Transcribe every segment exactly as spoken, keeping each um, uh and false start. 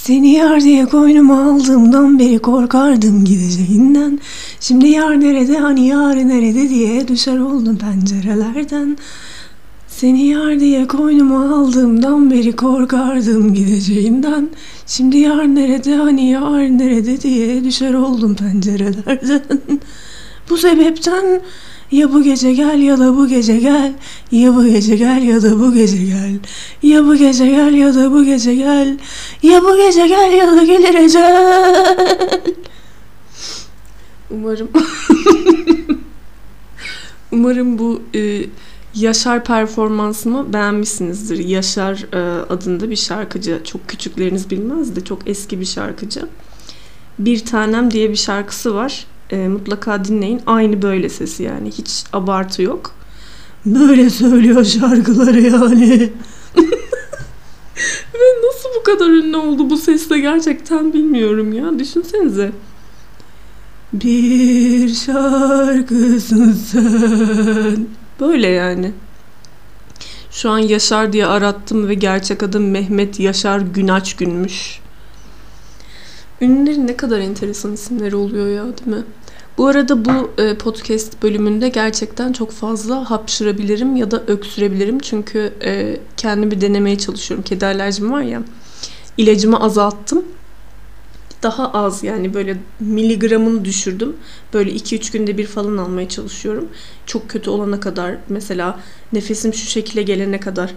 Seni yar diye koynuma aldığımdan beri korkardım gideceğinden. Şimdi yar nerede, hani yar nerede diye düşer oldum pencerelerden. Seni yar diye koynuma aldığımdan beri korkardım gideceğinden. Şimdi yar nerede, hani yar nerede diye düşer oldum pencerelerden. Bu sebepten ya bu gece gel ya da bu gece gel. Ya bu gece gel ya da bu gece gel. Ya bu gece gel ya da bu gece gel. Ya bu gece gel ya da gelir ecel. Umarım Umarım bu e, Yaşar performansımı beğenmişsinizdir. Yaşar e, adında bir şarkıcı. Çok küçükleriniz bilmez de çok eski bir şarkıcı. Bir Tanem diye bir şarkısı var. E, mutlaka dinleyin. Aynı böyle sesi yani. Hiç abartı yok. Böyle söylüyor şarkıları yani. Ve nasıl bu kadar ünlü oldu bu sesle gerçekten bilmiyorum ya. Düşünsenize. Bir şarkısın sen. Böyle yani. Şu an Yaşar diye arattım ve gerçek adım Mehmet Yaşar Günaç Günmüş. Ünlülerin ne kadar enteresan isimleri oluyor ya, değil mi? Bu arada bu e, podcast bölümünde gerçekten çok fazla hapşırabilirim ya da öksürebilirim. Çünkü e, kendimi denemeye çalışıyorum. Kedi alerjim var ya. İlacımı azalttım. Daha az yani böyle miligramını düşürdüm. Böyle iki üç günde bir falan almaya çalışıyorum. Çok kötü olana kadar, mesela nefesim şu şekilde gelene kadar.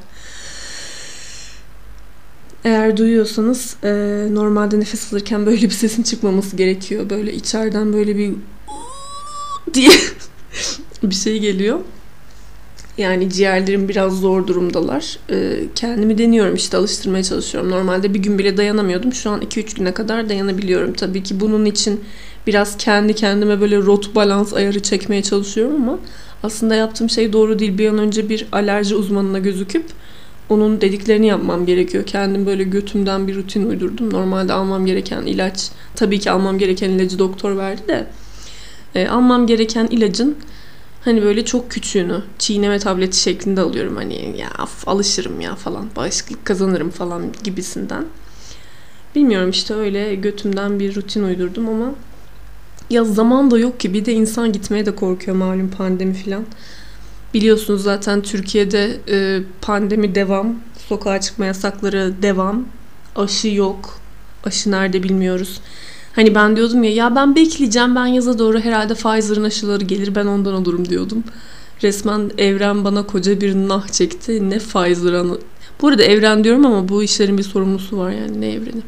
Eğer duyuyorsanız e, normalde nefes alırken böyle bir sesin çıkmaması gerekiyor. Böyle içeriden böyle bir diye bir şey geliyor. Yani ciğerlerim biraz zor durumdalar. E, kendimi deniyorum işte, alıştırmaya çalışıyorum. Normalde bir gün bile dayanamıyordum. Şu an iki üç güne kadar dayanabiliyorum. Tabii ki bunun için biraz kendi kendime böyle rot balans ayarı çekmeye çalışıyorum ama aslında yaptığım şey doğru değil. Bir an önce bir alerji uzmanına gözüküp onun dediklerini yapmam gerekiyor. Kendim böyle götümden bir rutin uydurdum. Normalde almam gereken ilaç, tabii ki almam gereken ilacı doktor verdi de e, almam gereken ilacın hani böyle çok küçüğünü çiğneme tableti şeklinde alıyorum. Hani ya af, alışırım ya falan, bağışıklık kazanırım falan gibisinden. Bilmiyorum işte, öyle götümden bir rutin uydurdum ama ya zaman da yok ki, bir de insan gitmeye de korkuyor, malum pandemi falan. Biliyorsunuz zaten Türkiye'de e, pandemi devam, sokağa çıkma yasakları devam, aşı yok, aşı nerede bilmiyoruz. Hani ben diyordum ya, ya ben bekleyeceğim, ben yaza doğru herhalde Pfizer'ın aşıları gelir, ben ondan olurum diyordum. Resmen evren bana koca bir nah çekti. Ne Pfizer'ı. Bu arada evren diyorum ama bu işlerin bir sorumlusu var yani, ne evreni.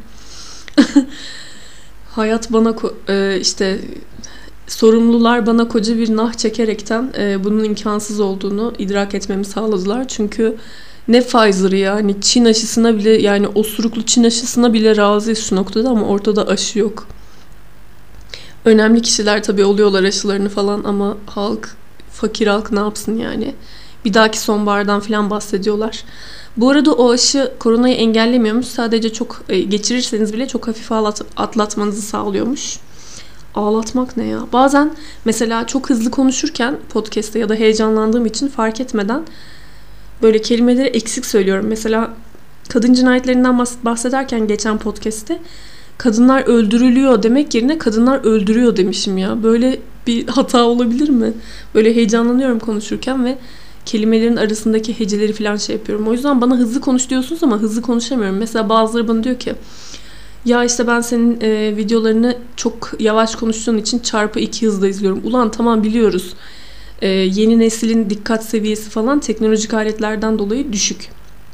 Hayat bana ko- e, işte sorumlular bana koca bir nah çekerekten e, bunun imkansız olduğunu idrak etmemi sağladılar. Çünkü ne Pfizer'ı ya, hani Çin aşısına bile, yani osuruklu Çin aşısına bile razıyız şu noktada ama ortada aşı yok. Önemli kişiler tabii oluyorlar aşılarını falan ama halk, fakir halk ne yapsın yani. Bir dahaki sonbahardan falan bahsediyorlar. Bu arada o aşı koronayı engellemiyormuş. Sadece çok e, geçirirseniz bile çok hafif ağlat- atlatmanızı sağlıyormuş. Ağlatmak ne ya? Bazen mesela çok hızlı konuşurken podcast'te ya da heyecanlandığım için fark etmeden böyle kelimeleri eksik söylüyorum. Mesela kadın cinayetlerinden bahsederken geçen podcast'te kadınlar öldürülüyor demek yerine kadınlar öldürüyor demişim ya. Böyle bir hata olabilir mi? Böyle heyecanlanıyorum konuşurken ve kelimelerin arasındaki heceleri falan şey yapıyorum. O yüzden bana hızlı konuş diyorsunuz ama hızlı konuşamıyorum. Mesela bazıları bana diyor ki, ya işte ben senin e, videolarını çok yavaş konuştuğun için çarpı iki hızla izliyorum. Ulan tamam, biliyoruz. E, yeni neslin dikkat seviyesi falan teknolojik aletlerden dolayı düşük.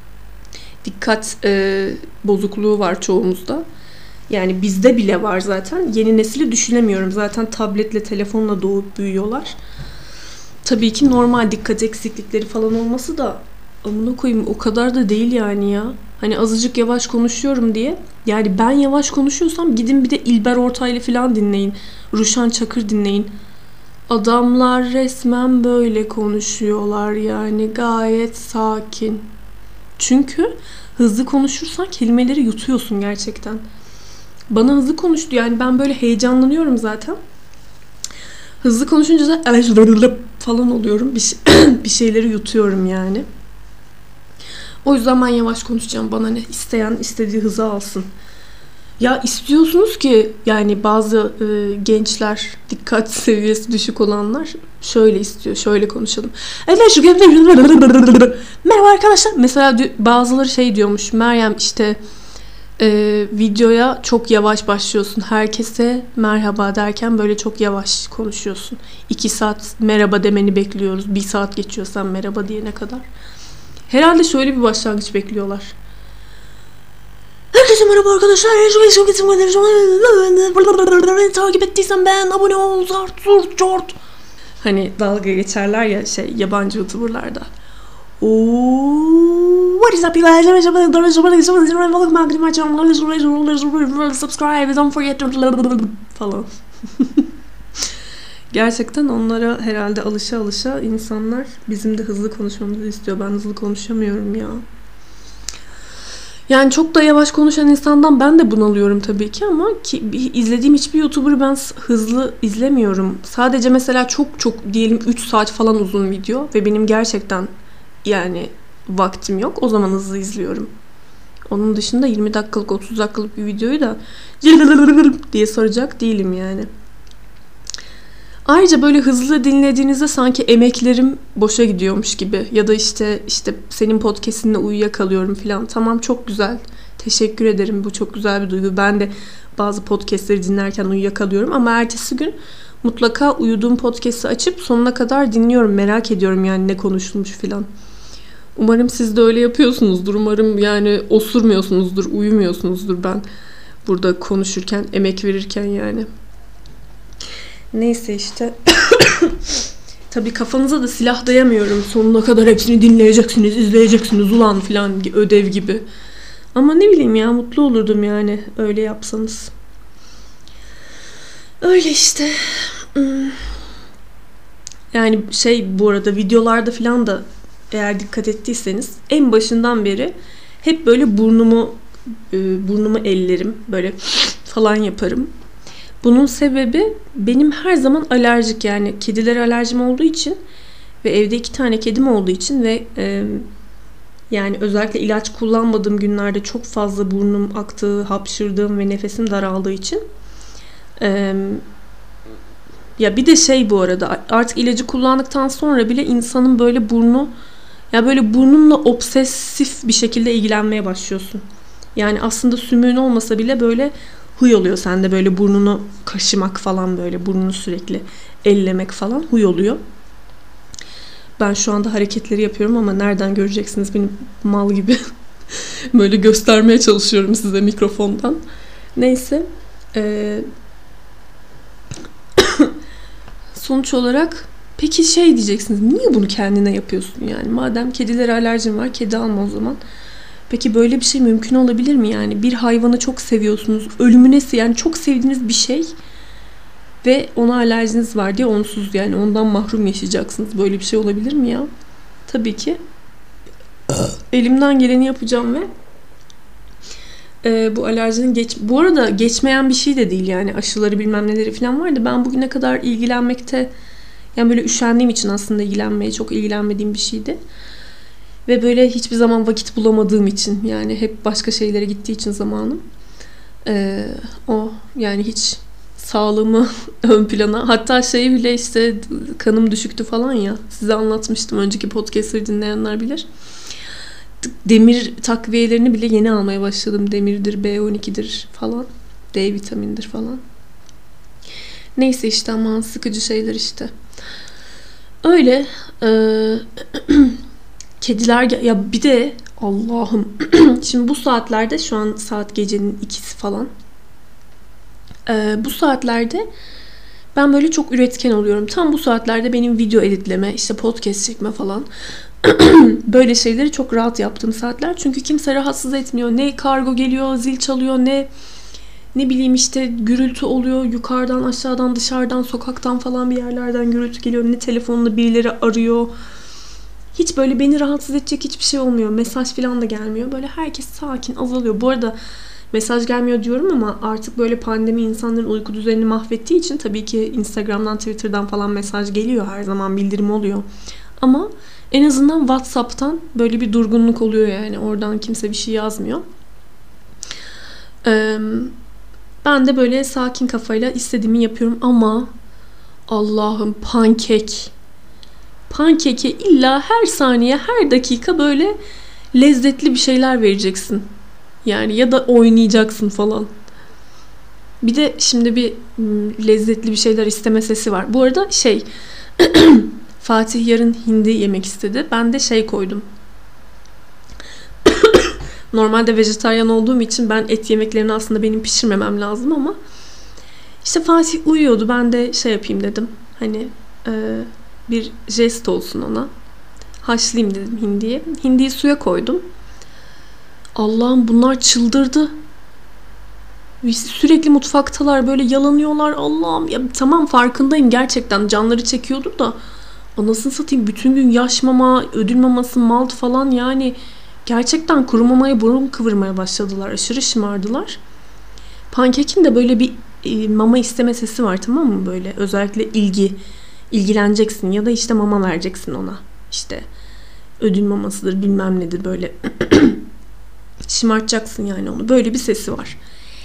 Dikkat e, bozukluğu var çoğumuzda. Yani bizde bile var zaten. Yeni nesili düşünemiyorum. Zaten tabletle, telefonla doğup büyüyorlar. Tabii ki normal dikkat eksiklikleri falan olması da amına koyayım o kadar da değil yani ya. Hani azıcık yavaş konuşuyorum diye. Yani ben yavaş konuşuyorsam gidin bir de İlber Ortaylı falan dinleyin. Ruşen Çakır dinleyin. Adamlar resmen böyle konuşuyorlar yani, gayet sakin. Çünkü hızlı konuşursan kelimeleri yutuyorsun gerçekten. Bana hızlı konuştu yani, ben böyle heyecanlanıyorum zaten. Hızlı konuşunca da falan oluyorum. Bir, şey, bir şeyleri yutuyorum yani. O yüzden ben yavaş konuşacağım. Bana ne? İsteyen istediği hızı alsın. Ya istiyorsunuz ki yani bazı e, gençler, dikkat seviyesi düşük olanlar şöyle istiyor, şöyle konuşalım. Evet, şu merhaba arkadaşlar. Mesela bazıları şey diyormuş, Meryem işte e, videoya çok yavaş başlıyorsun. Herkese merhaba derken böyle çok yavaş konuşuyorsun. İki saat merhaba demeni bekliyoruz. Bir saat geçiyor sen merhaba diyene kadar. Herhalde şöyle bir başlangıç bekliyorlar. Herkese merhaba arkadaşlar. Takip ettiysen ben abone ol. Zart zurt zort. Hani dalga geçerler ya şey yabancı youtuberlarda. Oh, what is up you guys? Subscribe, don't forget to falan. Gerçekten onlara herhalde alışa alışa insanlar bizim de hızlı konuşmamızı istiyor. Ben hızlı konuşamıyorum ya. Yani çok da yavaş konuşan insandan ben de bunalıyorum tabii ki ama ki izlediğim hiçbir YouTuber'ı ben hızlı izlemiyorum. Sadece mesela çok çok diyelim üç saat falan uzun video ve benim gerçekten yani vaktim yok. O zaman hızlı izliyorum. Onun dışında yirmi dakikalık otuz dakikalık bir videoyu da diye saracak değilim yani. Ayrıca böyle hızlı dinlediğinizde sanki emeklerim boşa gidiyormuş gibi ya da işte işte senin podcast'inle uyuyakalıyorum falan. Tamam, çok güzel. Teşekkür ederim. Bu çok güzel bir duygu. Ben de bazı podcast'leri dinlerken uyuyakalıyorum ama ertesi gün mutlaka uyuduğum podcast'i açıp sonuna kadar dinliyorum. Merak ediyorum yani ne konuşulmuş falan. Umarım siz de öyle yapıyorsunuzdur. Umarım yani osurmuyorsunuzdur, uyumuyorsunuzdur ben burada konuşurken, emek verirken yani. Neyse işte. Tabii kafanıza da silah dayamıyorum. Sonuna kadar hepsini dinleyeceksiniz, izleyeceksiniz ulan filan ödev gibi. Ama ne bileyim ya, mutlu olurdum yani öyle yapsanız. Öyle işte. Yani şey, bu arada videolarda filan da eğer dikkat ettiyseniz en başından beri hep böyle burnumu burnumu ellerim, böyle falan yaparım. Bunun sebebi benim her zaman alerjik, yani kedilere alerjim olduğu için ve evde iki tane kedim olduğu için ve e, yani özellikle ilaç kullanmadığım günlerde çok fazla burnum aktığı, hapşırdığım ve nefesim daraldığı için e, ya bir de şey, bu arada artık ilacı kullandıktan sonra bile insanın böyle burnu, ya böyle burnunla obsesif bir şekilde ilgilenmeye başlıyorsun. Yani aslında sümüğün olmasa bile böyle huy oluyor sende, böyle burnunu kaşımak falan, böyle burnunu sürekli ellemek falan huy oluyor. Ben şu anda hareketleri yapıyorum ama nereden göreceksiniz benim mal gibi. Böyle göstermeye çalışıyorum size mikrofondan. Neyse. Ee, sonuç olarak peki şey diyeceksiniz, niye bunu kendine yapıyorsun yani? Madem kedilere alerjin var, kedi alma o zaman. Peki böyle bir şey mümkün olabilir mi yani? Bir hayvanı çok seviyorsunuz, ölümüne, yani çok sevdiğiniz bir şey ve ona alerjiniz var diye onsuz, yani ondan mahrum yaşayacaksınız. Böyle bir şey olabilir mi ya? Tabii ki elimden geleni yapacağım ve e, bu alerjinin geç... Bu arada geçmeyen bir şey de değil yani, aşıları bilmem neleri falan vardı. Ben bugüne kadar ilgilenmekte, yani böyle üşendiğim için aslında ilgilenmeye çok ilgilenmediğim bir şeydi. Ve böyle hiçbir zaman vakit bulamadığım için, yani hep başka şeylere gittiği için zamanım. Ee, o yani hiç sağlığımı ön plana, hatta şey bile, işte kanım düşüktü falan ya, size anlatmıştım, önceki podcastları dinleyenler bilir. Demir takviyelerini bile yeni almaya başladım. Demirdir, B on ikidir falan, D vitamindir falan. Neyse işte, aman sıkıcı şeyler işte. Öyle. Ee, kediler ya, bir de Allah'ım şimdi bu saatlerde, şu an saat gecenin ikisi falan. Ee, bu saatlerde ben böyle çok üretken oluyorum. Tam bu saatlerde benim video editleme, işte podcast çekme falan böyle şeyleri çok rahat yaptığım saatler. Çünkü kimse rahatsız etmiyor. Ne kargo geliyor, zil çalıyor, ne ne bileyim işte gürültü oluyor. Yukarıdan, aşağıdan, dışarıdan, sokaktan falan bir yerlerden gürültü geliyor. Ne telefonla birileri arıyor. Hiç böyle beni rahatsız edecek hiçbir şey olmuyor. Mesaj falan da gelmiyor. Böyle herkes sakin, azalıyor. Bu arada mesaj gelmiyor diyorum ama artık böyle pandemi insanların uyku düzenini mahvettiği için tabii ki Instagram'dan, Twitter'dan falan mesaj geliyor. Her zaman bildirim oluyor. Ama en azından WhatsApp'tan böyle bir durgunluk oluyor yani. Oradan kimse bir şey yazmıyor. Ee, Ben de böyle sakin kafayla istediğimi yapıyorum ama Allah'ım pankek. Pankeke illa her saniye, her dakika böyle lezzetli bir şeyler vereceksin. Yani ya da oynayacaksın falan. Bir de şimdi bir lezzetli bir şeyler isteme sesi var. Bu arada şey Fatih yarın hindi yemek istedi. Ben de şey koydum. Normalde vejetaryen olduğum için ben et yemeklerini aslında benim pişirmemem lazım ama işte Fatih uyuyordu. Ben de şey yapayım dedim. Hani e, bir jest olsun ona. Haşlayayım dedim hindiyi. Hindiyi suya koydum. Allah'ım bunlar çıldırdı. Sürekli mutfaktalar, böyle yalanıyorlar. Allah'ım ya, tamam farkındayım, gerçekten canları çekiyordur da anasını satayım, bütün gün yaş mama, ödül maması, malt falan, yani gerçekten kuru mamaya burun kıvırmaya başladılar. Aşırı şımardılar. Pankekin de böyle bir e, mama isteme sesi var, tamam mı? Böyle özellikle ilgi ilgileneceksin ya da işte mama vereceksin ona. İşte ödül mamasıdır, bilmem nedir, böyle şımartacaksın yani onu. Böyle bir sesi var.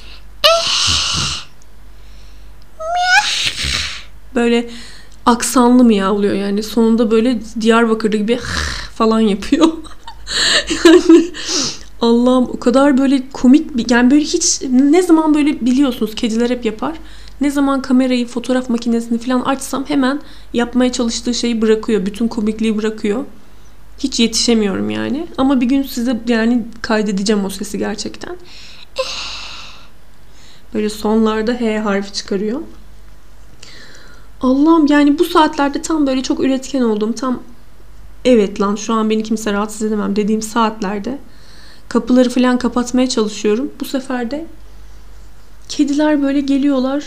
Böyle aksanlı mı ya oluyor yani, sonunda böyle Diyarbakır'da gibi falan yapıyor. Yani Allah'ım, o kadar böyle komik bir, yani böyle hiç, ne zaman böyle, biliyorsunuz kediler hep yapar. Ne zaman kamerayı, fotoğraf makinesini falan açsam hemen yapmaya çalıştığı şeyi bırakıyor. Bütün komikliği bırakıyor. Hiç yetişemiyorum yani. Ama bir gün size yani kaydedeceğim o sesi gerçekten. Böyle sonlarda H harfi çıkarıyor. Allah'ım, yani bu saatlerde tam böyle çok üretken olduğum, tam evet lan şu an beni kimse rahatsız edemem dediğim saatlerde kapıları falan kapatmaya çalışıyorum. Bu sefer de kediler böyle geliyorlar.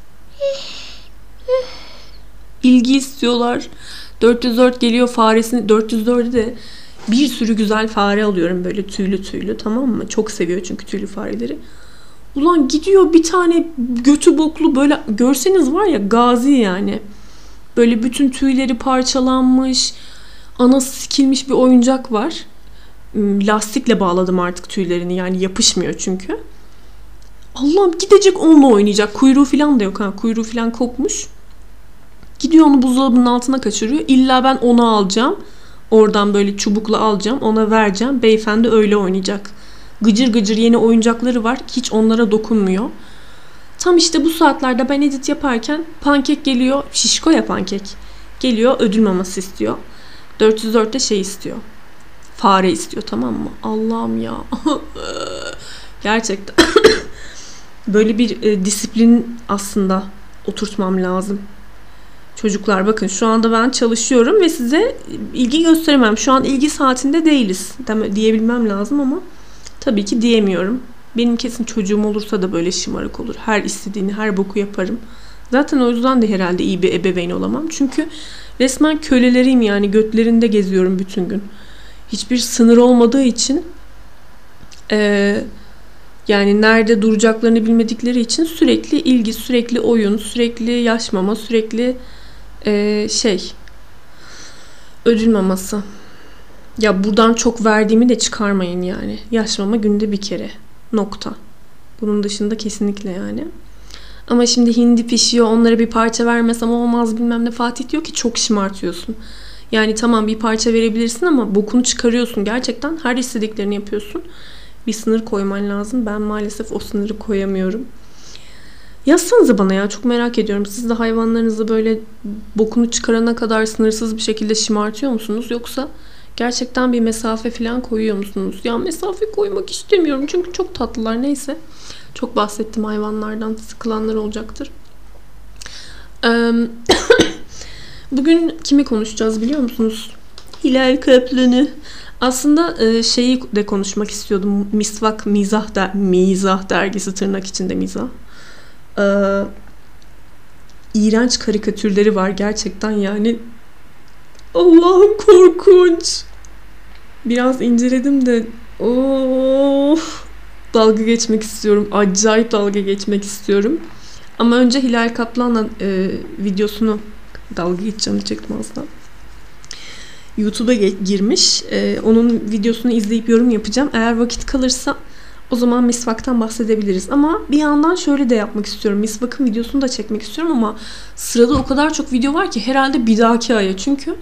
İlgi istiyorlar. dört yüz dört geliyor faresini. dört yüz dörde de bir sürü güzel fare alıyorum, böyle tüylü tüylü, tamam mı? Çok seviyor çünkü tüylü fareleri. Ulan gidiyor bir tane götü boklu, böyle görseniz var ya, gazi yani. Böyle bütün tüyleri parçalanmış, anası sikilmiş bir oyuncak var. Lastikle bağladım artık tüylerini, yani yapışmıyor çünkü. Allah'ım, gidecek onunla oynayacak. Kuyruğu falan da yok ha. Kuyruğu falan kopmuş. Gidiyor onu buzdolabının altına kaçırıyor. İlla ben onu alacağım. Oradan böyle çubukla alacağım. Ona vereceğim. Beyefendi öyle oynayacak. Gıcır gıcır yeni oyuncakları var. Hiç onlara dokunmuyor. Tam işte bu saatlerde ben edit yaparken pankek geliyor. Şişko ya pankek. Geliyor, ödül maması istiyor. dört yüz dörtte şey istiyor. Fare istiyor, tamam mı? Allah'ım ya. Gerçekten. Böyle bir e, disiplin aslında oturtmam lazım. Çocuklar bakın, şu anda ben çalışıyorum ve size ilgi gösteremem. Şu an ilgi saatinde değiliz diyebilmem lazım ama tabii ki diyemiyorum. Benim kesin çocuğum olursa da böyle şımarık olur. Her istediğini, her boku yaparım. Zaten o yüzden de herhalde iyi bir ebeveyn olamam. Çünkü resmen köleleriyim yani, götlerinde geziyorum bütün gün. Hiçbir sınır olmadığı için eee yani nerede duracaklarını bilmedikleri için sürekli ilgi, sürekli oyun, sürekli yaş mama, sürekli e, şey ödül maması. Ya buradan çok verdiğimi de çıkarmayın yani. Yaş mama günde bir kere. Nokta. Bunun dışında kesinlikle yani. Ama şimdi hindi pişiyor, onlara bir parça vermesem olmaz bilmem ne. Fatih diyor ki çok şımartıyorsun. Yani tamam, bir parça verebilirsin ama bokunu çıkarıyorsun. Gerçekten her istediklerini yapıyorsun. Bir sınır koyman lazım. Ben maalesef o sınırı koyamıyorum. Yazsanıza bana ya, çok merak ediyorum. Siz de hayvanlarınızı böyle bokunu çıkarana kadar sınırsız bir şekilde şımartıyor musunuz? Yoksa gerçekten bir mesafe falan koyuyor musunuz? Ya mesafe koymak istemiyorum çünkü çok tatlılar. Neyse. Çok bahsettim hayvanlardan. Sıkılanlar olacaktır. Bugün kimi konuşacağız biliyor musunuz? Hilal Köprülü'nü. Aslında şeyi de konuşmak istiyordum. Misvak Mizah der, Mizah dergisi, tırnak içinde mizah. Ee, iğrenç karikatürleri var gerçekten yani. Allah'ım, korkunç. Biraz inceledim de of, dalga geçmek istiyorum. Acayip dalga geçmek istiyorum. Ama önce Hilal Kaplan'la e, videosunu dalga geçeceğim diyecektim aslında. YouTube'a girmiş. Ee, onun videosunu izleyip yorum yapacağım. Eğer vakit kalırsa O zaman misvaktan bahsedebiliriz. Ama bir yandan şöyle de yapmak istiyorum. Misvakın videosunu da çekmek istiyorum ama sırada o kadar çok video var ki herhalde bir dahaki aya. Çünkü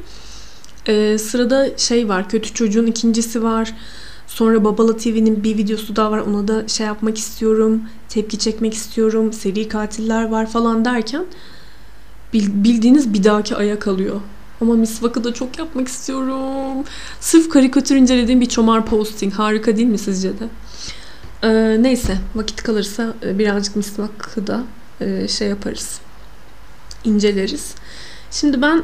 e, sırada şey var. Kötü Çocuğun ikincisi var. Sonra Babala T V'nin bir videosu daha var. Ona da şey yapmak istiyorum. Tepki çekmek istiyorum. Seri katiller var falan derken bildiğiniz bir dahaki aya kalıyor. Ama misvakı da çok yapmak istiyorum. Sırf karikatür incelediğim bir çomar posting. Harika değil mi sizce de? Ee, neyse. Vakit kalırsa birazcık misvakı da e, şey yaparız. İnceleriz. Şimdi ben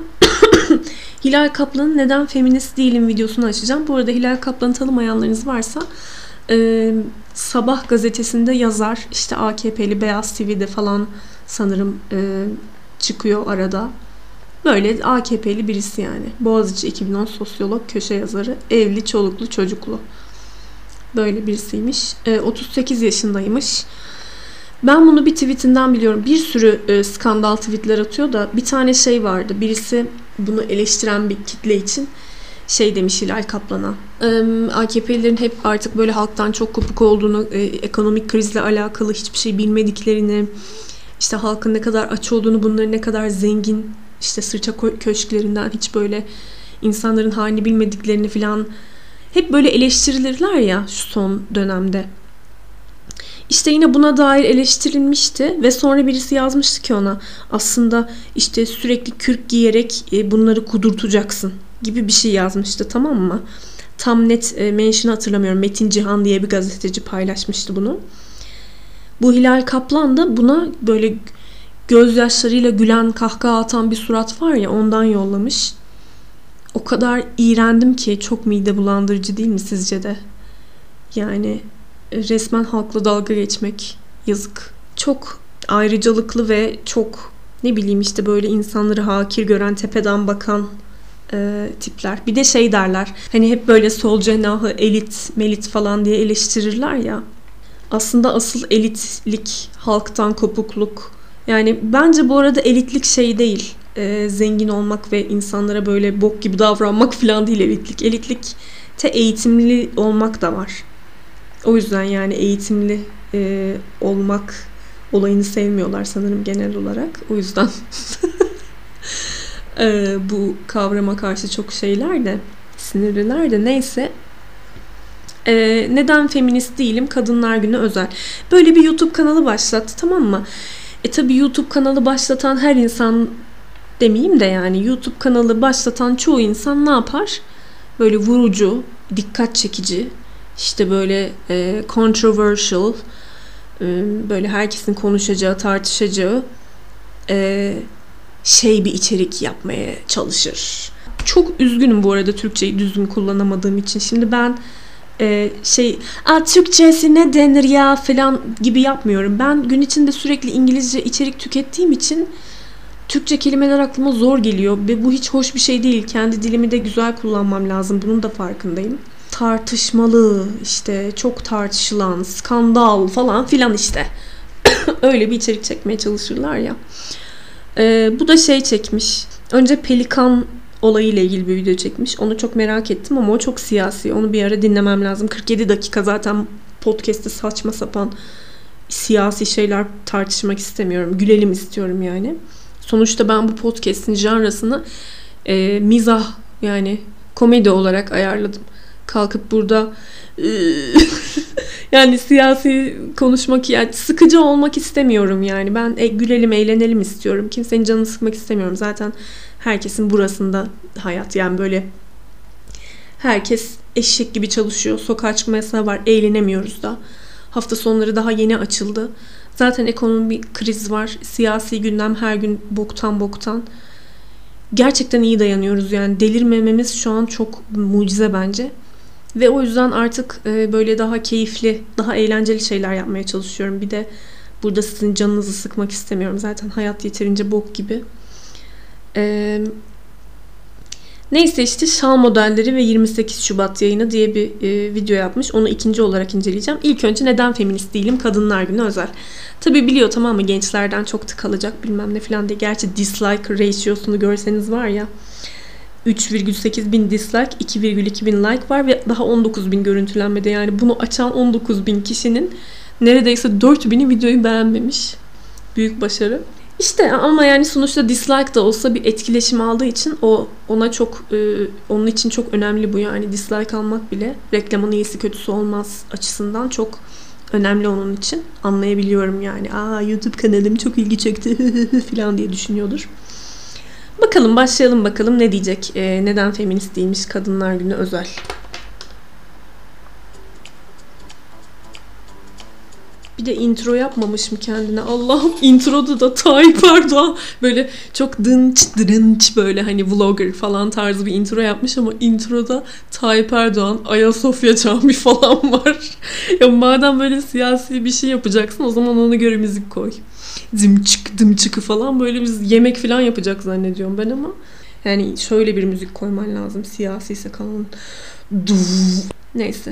Hilal Kaplan'ın Neden Feminist Değilim videosunu açacağım. Bu arada Hilal Kaplan'ı tanımayanlarınız varsa e, Sabah gazetesinde yazar. İşte A K P'li Beyaz T V'de falan sanırım e, çıkıyor arada. Böyle A K P'li birisi yani. Boğaziçi iki bin on sosyolog, köşe yazarı, evli, çoluklu, çocuklu. Böyle birisiymiş. E, otuz sekiz yaşındaymış. Ben bunu bir tweetinden biliyorum. Bir sürü e, skandal tweetler atıyor da bir tane şey vardı. Birisi bunu eleştiren bir kitle için şey demiş Hilal Kaplan'a. E, A K P'lilerin hep artık böyle halktan çok kopuk olduğunu, e, ekonomik krizle alakalı hiçbir şey bilmediklerini, işte halkın ne kadar aç olduğunu, bunların ne kadar zengin, işte sırça köşklerinden hiç böyle insanların halini bilmediklerini falan hep böyle eleştirilirler ya şu son dönemde. İşte yine buna dair eleştirilmişti ve sonra birisi yazmıştı ki ona aslında işte sürekli kürk giyerek bunları kudurtacaksın gibi bir şey yazmıştı, tamam mı? Tam net e, mention'ı hatırlamıyorum. Metin Cihan diye bir gazeteci paylaşmıştı bunu. Bu Hilal Kaplan da buna böyle gözyaşlarıyla gülen, kahkaha atan bir surat var ya, ondan yollamış. O kadar iğrendim ki çok mide bulandırıcı değil mi sizce de? Yani resmen halkla dalga geçmek, yazık. Çok ayrıcalıklı ve çok ne bileyim işte böyle insanları hakir gören, tepeden bakan e, tipler. Bir de şey derler, hani hep böyle sol cenahı, elit, melit falan diye eleştirirler ya. Aslında asıl elitlik halktan kopukluk. Yani bence bu arada elitlik şey değil. E, zengin olmak ve insanlara böyle bok gibi davranmak falan değil elitlik. Elitlik te eğitimli olmak da var. O yüzden yani eğitimli e, olmak olayını sevmiyorlar sanırım genel olarak. O yüzden e, bu kavrama karşı çok şeyler de, sinirliler de, neyse. E, neden feminist değilim? Kadınlar Günü özel. Böyle bir YouTube kanalı başlattı, tamam mı? E tabi YouTube kanalı başlatan her insan demeyeyim de yani YouTube kanalı başlatan çoğu insan ne yapar? Böyle vurucu, dikkat çekici, işte böyle e, controversial, e, böyle herkesin konuşacağı, tartışacağı e, şey bir içerik yapmaya çalışır. Çok üzgünüm bu arada Türkçeyi düzgün kullanamadığım için. Şimdi ben e, şey, "Aa, Türkçesi ne denir ya" falan gibi yapmıyorum. Ben gün içinde sürekli İngilizce içerik tükettiğim için Türkçe kelimeler aklıma zor geliyor ve bu hiç hoş bir şey değil. Kendi dilimi de güzel kullanmam lazım. Bunun da farkındayım. Tartışmalı, işte çok tartışılan, skandal falan filan işte. Öyle bir içerik çekmeye çalışırlar ya. Ee, bu da şey çekmiş. Önce Pelikan olayıyla ilgili bir video çekmiş. Onu çok merak ettim ama o çok siyasi. Onu bir ara dinlemem lazım. kırk yedi dakika zaten podcast'te saçma sapan siyasi şeyler tartışmak istemiyorum. Gülelim istiyorum yani. Sonuçta ben bu podcast'in janrasını e, mizah yani komedi olarak ayarladım. Kalkıp burada yani siyasi konuşmak, yani sıkıcı olmak istemiyorum yani. Ben e, gülelim, eğlenelim istiyorum. Kimsenin canını sıkmak istemiyorum. Zaten herkesin burasında hayat. Yani böyle herkes eşek gibi çalışıyor. Sokağa çıkma yasağı var. Eğlenemiyoruz da. Hafta sonları daha yeni açıldı. Zaten ekonomik kriz var. Siyasi gündem her gün boktan boktan. Gerçekten iyi dayanıyoruz yani. Delirmememiz şu an çok mucize bence. Ve o yüzden artık e, böyle daha keyifli, daha eğlenceli şeyler yapmaya çalışıyorum. Bir de burada sizin canınızı sıkmak istemiyorum. Zaten hayat yeterince bok gibi. E, neyse işte şal modelleri ve yirmi sekiz Şubat yayını diye bir e, video yapmış. Onu ikinci olarak inceleyeceğim. İlk önce neden feminist değilim? Kadınlar Günü özel. Tabi biliyor, tamam mı? Gençlerden çok tık alacak bilmem ne falan diye. Gerçi dislike ratio'sunu görseniz var ya. üç virgül sekiz bin dislike, iki virgül iki bin like var ve daha on dokuz bin görüntülenmede. Yani bunu açan on dokuz bin kişinin neredeyse dört bini videoyu beğenmemiş. Büyük başarı. İşte ama yani sonuçta dislike da olsa bir etkileşim aldığı için o ona çok e, onun için çok önemli bu, yani dislike almak bile reklamın iyisi kötüsü olmaz açısından çok önemli onun için. Anlayabiliyorum yani. Aa, YouTube kanalım çok ilgi çekti falan diye düşünüyordur. Bakalım, başlayalım bakalım ne diyecek. E, neden feminist değilmiş Kadınlar Günü özel. Bir de intro yapmamış mı kendine? Allah'ım, introda da Tayyip Erdoğan böyle çok dınç dınç böyle hani vlogger falan tarzı bir intro yapmış ama introda Tayyip Erdoğan, Ayasofya Camii falan var. Ya madem böyle siyasi bir şey yapacaksın o zaman ona göre müzik koy. Dımçık dımçıkı falan, böyle biz yemek falan yapacak zannediyorum ben ama yani şöyle bir müzik koyman lazım. Siyasi ise kanalın. Neyse.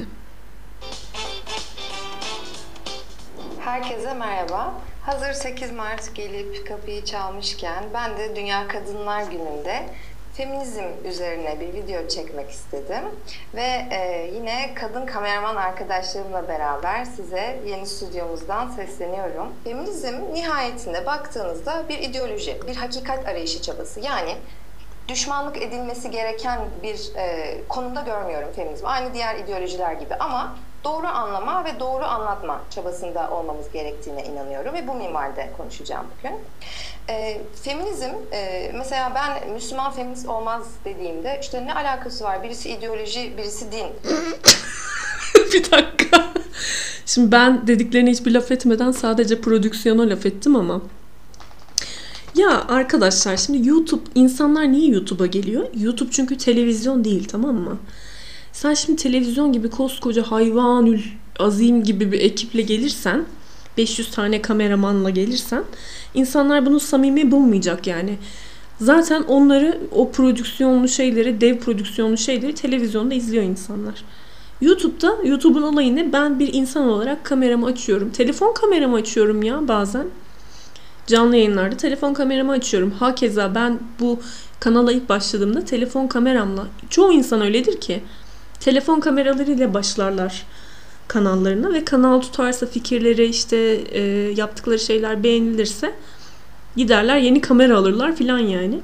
Herkese merhaba. Hazır sekiz Mart gelip kapıyı çalmışken ben de Dünya Kadınlar Günü'nde feminizm üzerine bir video çekmek istedim. Ve e, yine kadın kameraman arkadaşlarımla beraber size yeni stüdyomuzdan sesleniyorum. Feminizm nihayetinde baktığınızda bir ideoloji, bir hakikat arayışı çabası. Yani düşmanlık edilmesi gereken bir e, konumda görmüyorum feminizmi. Aynı diğer ideolojiler gibi ama doğru anlama ve doğru anlatma çabasında olmamız gerektiğine inanıyorum ve bu minvalde konuşacağım bugün. E, feminizm, e, mesela ben Müslüman feminist olmaz dediğimde işte ne alakası var? Birisi ideoloji, birisi din. Bir dakika. Şimdi ben dediklerine hiçbir laf etmeden sadece prodüksiyona laf ettim ama. Ya arkadaşlar, şimdi YouTube, insanlar niye YouTube'a geliyor? YouTube çünkü televizyon değil, tamam mı? Sen şimdi televizyon gibi koskoca hayvanül azim gibi bir ekiple gelirsen, beş yüz tane kameramanla gelirsen, insanlar bunu samimi bulmayacak yani. Zaten onları, o prodüksiyonlu şeyleri, dev prodüksiyonlu şeyleri televizyonda izliyor insanlar. YouTube'da, YouTube'un olayı ne? Ben bir insan olarak kameramı açıyorum. Telefon kameramı açıyorum ya bazen. Canlı yayınlarda telefon kameramı açıyorum. Hakeza ben bu kanala ilk başladığımda telefon kameramla, çoğu insan öyledir ki, telefon kameralarıyla başlarlar kanallarına ve kanal tutarsa, fikirleri işte e, yaptıkları şeyler beğenilirse giderler yeni kamera alırlar filan yani.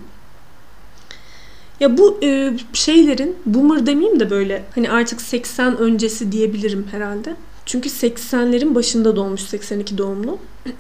Ya bu e, şeylerin, boomer demeyeyim de böyle hani artık seksen öncesi diyebilirim herhalde. Çünkü seksenlerin başında doğmuş, seksen iki doğumlu.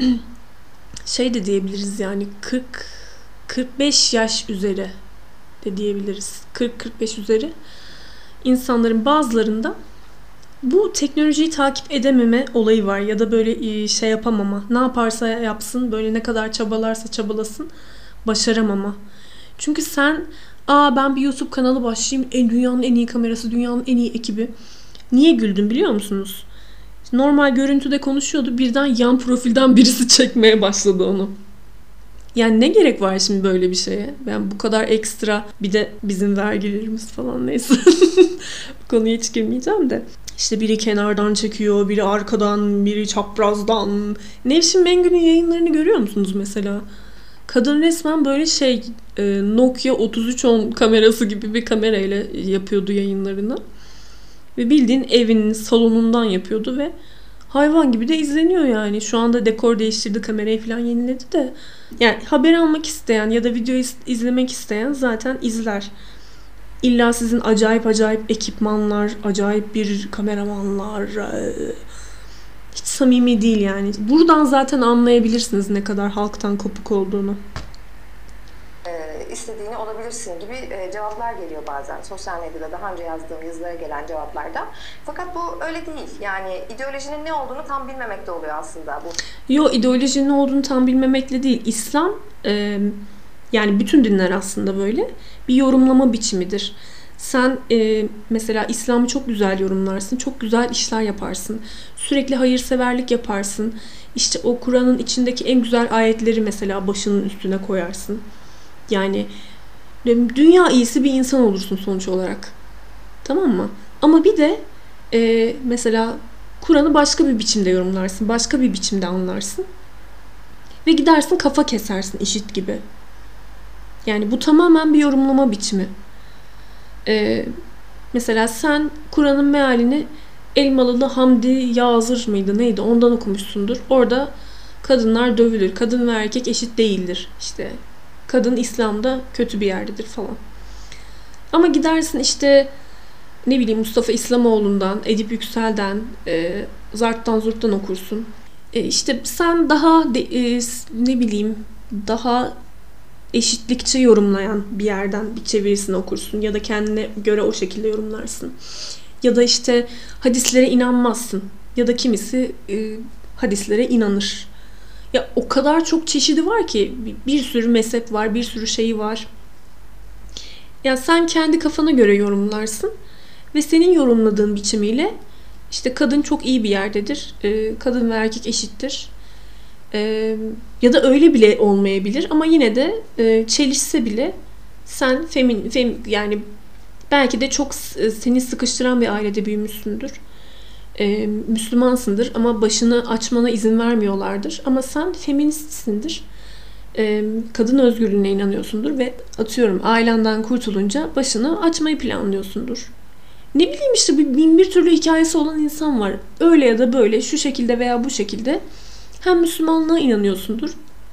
Şey de diyebiliriz yani kırk kırk beş yaş üzeri de diyebiliriz. kırk kırk beş üzeri insanların bazılarında bu teknolojiyi takip edememe olayı var ya da böyle şey yapamama. Ne yaparsa yapsın, böyle ne kadar çabalarsa çabalasın başaramama. Çünkü sen, aa ben bir YouTube kanalı başlayayım, en dünyanın en iyi kamerası, dünyanın en iyi ekibi. Niye güldün biliyor musunuz? Normal görüntüde konuşuyordu, birden yan profilden birisi çekmeye başladı onu. Yani ne gerek var şimdi böyle bir şeye? Ben bu kadar ekstra, bir de bizim vergilerimiz falan, neyse. Bu konuya hiç girmeyeceğim de. İşte biri kenardan çekiyor, biri arkadan, biri çaprazdan. Nevşin Mengü'nün yayınlarını görüyor musunuz mesela? Kadın resmen böyle şey Nokia otuz üç on kamerası gibi bir kamerayla yapıyordu yayınlarını. Ve bildiğin evinin salonundan yapıyordu ve hayvan gibi de izleniyor yani. Şu anda dekor değiştirdi, kamerayı falan yeniledi de. Yani haber almak isteyen ya da video izlemek isteyen zaten izler. İlla sizin acayip acayip ekipmanlar, acayip bir kameramanlar, hiç samimi değil yani. Buradan zaten anlayabilirsiniz ne kadar halktan kopuk olduğunu. istediğini olabilirsin gibi e, cevaplar geliyor bazen sosyal medyada, daha önce yazdığım yazılara gelen cevaplarda. Fakat bu öyle değil. Yani ideolojinin ne olduğunu tam bilmemekte oluyor aslında bu. Yo, ideolojinin ne olduğunu tam bilmemekle değil. İslam e, yani bütün dinler aslında böyle bir yorumlama biçimidir. Sen e, mesela İslam'ı çok güzel yorumlarsın, çok güzel işler yaparsın, sürekli hayırseverlik yaparsın. İşte o Kur'an'ın içindeki en güzel ayetleri mesela başının üstüne koyarsın. Yani dünya iyisi bir insan olursun sonuç olarak. Tamam mı? Ama bir de e, mesela Kur'an'ı başka bir biçimde yorumlarsın, başka bir biçimde anlarsın. Ve gidersin kafa kesersin IŞİD gibi. Yani bu tamamen bir yorumlama biçimi. Ee, mesela sen Kur'an'ın mealini Elmalılı Hamdi Yazır mıydı neydi ondan okumuşsundur. Orada kadınlar dövülür. Kadın ve erkek eşit değildir. İşte kadın İslam'da kötü bir yerdedir falan. Ama gidersin işte ne bileyim Mustafa İslamoğlu'ndan, Edip Yüksel'den, e, Zart'tan Zurt'tan okursun. E, işte sen daha de, e, ne bileyim daha eşitlikçi yorumlayan bir yerden bir çevirisini okursun ya da kendine göre o şekilde yorumlarsın. Ya da işte hadislere inanmazsın. Ya da kimisi e, hadislere inanır. Ya o kadar çok çeşidi var ki bir sürü mezhep var, bir sürü şeyi var. Ya sen kendi kafana göre yorumlarsın ve senin yorumladığın biçimiyle işte kadın çok iyi bir yerdedir. E, kadın ve erkek eşittir. E, ya da öyle bile olmayabilir ama yine de e, çelişse bile sen femin, fem, yani belki de çok seni sıkıştıran bir ailede büyümüşsündür. Ee, Müslümansındır ama başını açmana izin vermiyorlardır. Ama sen feministsindir. Ee, kadın özgürlüğüne inanıyorsundur ve atıyorum ailenden kurtulunca başını açmayı planlıyorsundur. Ne bileyim işte bir, bin bir türlü hikayesi olan insan var. Öyle ya da böyle şu şekilde veya bu şekilde hem Müslümanlığa inanıyorsundur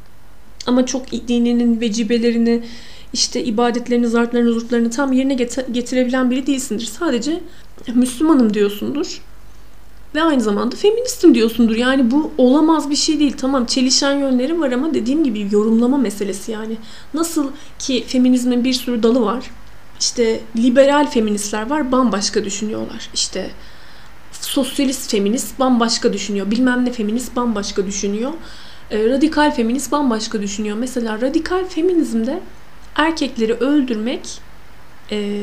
ama çok dininin vecibelerini işte ibadetlerini, zartlarını, zurtlarını tam yerine getirebilen biri değilsindir. Sadece Müslümanım diyorsundur. Ve aynı zamanda feministim diyorsundur. Yani bu olamaz bir şey değil. Tamam çelişen yönleri var ama dediğim gibi yorumlama meselesi yani. Nasıl ki feminizmin bir sürü dalı var. İşte liberal feministler var bambaşka düşünüyorlar. İşte sosyalist feminist bambaşka düşünüyor. Bilmem ne feminist bambaşka düşünüyor. E, radikal feminist bambaşka düşünüyor. Mesela radikal feminizmde erkekleri öldürmek e,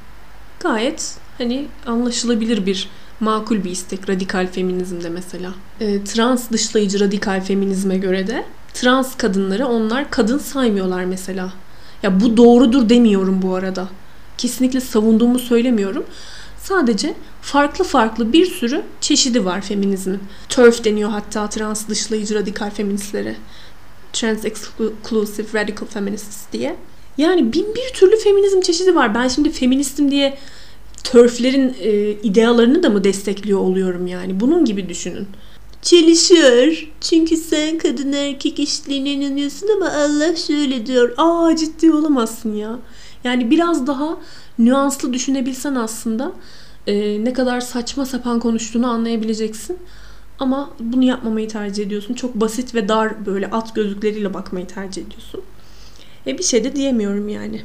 gayet hani anlaşılabilir bir makul bir istek radikal feminizmde mesela. E, trans dışlayıcı radikal feminizme göre de trans kadınları onlar kadın saymıyorlar mesela. Ya bu doğrudur demiyorum bu arada. Kesinlikle savunduğumu söylemiyorum. Sadece farklı farklı bir sürü çeşidi var feminizmin. TERF deniyor hatta trans dışlayıcı radikal feministlere. Trans Exclusive Radical Feminists diye. Yani bin bir türlü feminizm çeşidi var. Ben şimdi feministim diye TERF'lerin e, idealarını da mı destekliyor oluyorum yani? Bunun gibi düşünün. Çelişiyor. Çünkü sen kadın erkek eşitliğine inanıyorsun ama Allah şöyle diyor. Aa ciddi olamazsın ya. Yani biraz daha nüanslı düşünebilsen aslında e, ne kadar saçma sapan konuştuğunu anlayabileceksin. Ama bunu yapmamayı tercih ediyorsun. Çok basit ve dar böyle at gözlükleriyle bakmayı tercih ediyorsun. E bir şey de diyemiyorum yani.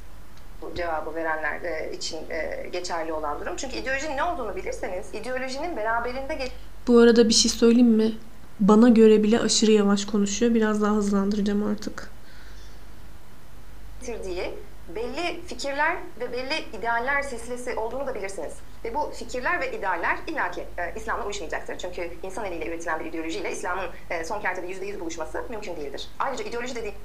Bu cevabı verenler için geçerli olan durum. Çünkü ideolojinin ne olduğunu bilirseniz ideolojinin beraberinde geç... Bu arada bir şey söyleyeyim mi? Bana göre bile aşırı yavaş konuşuyor. Biraz daha hızlandıracağım artık. ...getirdiği belli fikirler ve belli idealler silsilesi olduğunu da bilirsiniz. Ve bu fikirler ve idealler illaki e, İslam'la uyuşmayacaktır. Çünkü insan eliyle üretilen bir ideolojiyle İslam'ın e, son kertede yüzde yüz buluşması mümkün değildir. Ayrıca ideoloji dediğim...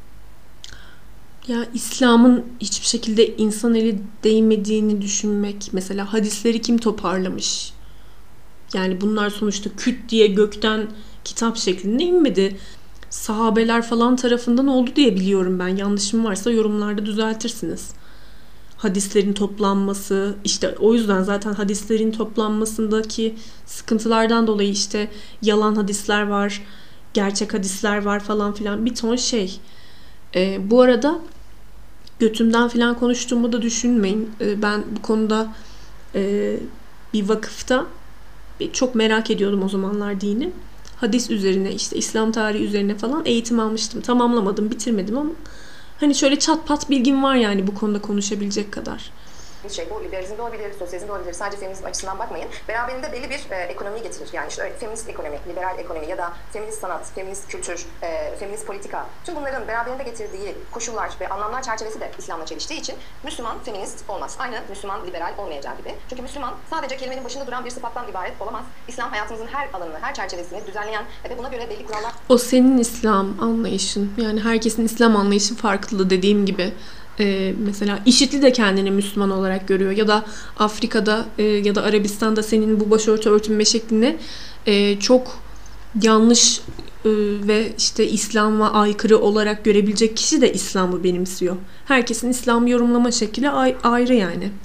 Ya İslam'ın hiçbir şekilde insan eli değmediğini düşünmek. Mesela hadisleri kim toparlamış? Yani bunlar sonuçta küt diye gökten kitap şeklinde inmedi. Sahabeler falan tarafından oldu diye biliyorum ben. Yanlışım varsa yorumlarda düzeltirsiniz. Hadislerin toplanması, işte o yüzden zaten hadislerin toplanmasındaki sıkıntılardan dolayı işte yalan hadisler var, gerçek hadisler var falan filan bir ton şey. Ee, bu arada götümden falan konuştuğumu da düşünmeyin. Ee, ben bu konuda e, bir vakıfta çok merak ediyordum o zamanlar dini. Hadis üzerine işte İslam tarihi üzerine falan eğitim almıştım. Tamamlamadım, bitirmedim ama hani şöyle çat pat bilgim var yani bu konuda konuşabilecek kadar. Bir şey bu liberalizm de olabilir, sosyalizm de olabilir. Sadece feminizm açısından bakmayın. Beraberinde belli bir e, ekonomiyi getirir. Yani işte öyle, feminist ekonomi, liberal ekonomi ya da feminist sanat, feminist kültür, e, feminist politika. Tüm bunların beraberinde getirdiği koşullar ve anlamlar çerçevesi de İslam'la çeliştiği için Müslüman feminist olmaz. Aynı Müslüman liberal olmayacağı gibi. Çünkü Müslüman sadece kelimenin başında duran bir sıfattan ibaret olamaz. İslam hayatımızın her alanını, her çerçevesini düzenleyen ve buna göre belli kurallar... O senin İslam anlayışın. Yani herkesin İslam anlayışı farklı dediğim gibi. Ee, mesela IŞİD'li de kendini Müslüman olarak görüyor ya da Afrika'da e, ya da Arabistan'da senin bu başörtü örtünme şeklini e, çok yanlış e, ve işte İslam'a aykırı olarak görebilecek kişi de İslam'ı benimsiyor. Herkesin İslam'ı yorumlama şekli ay- ayrı yani.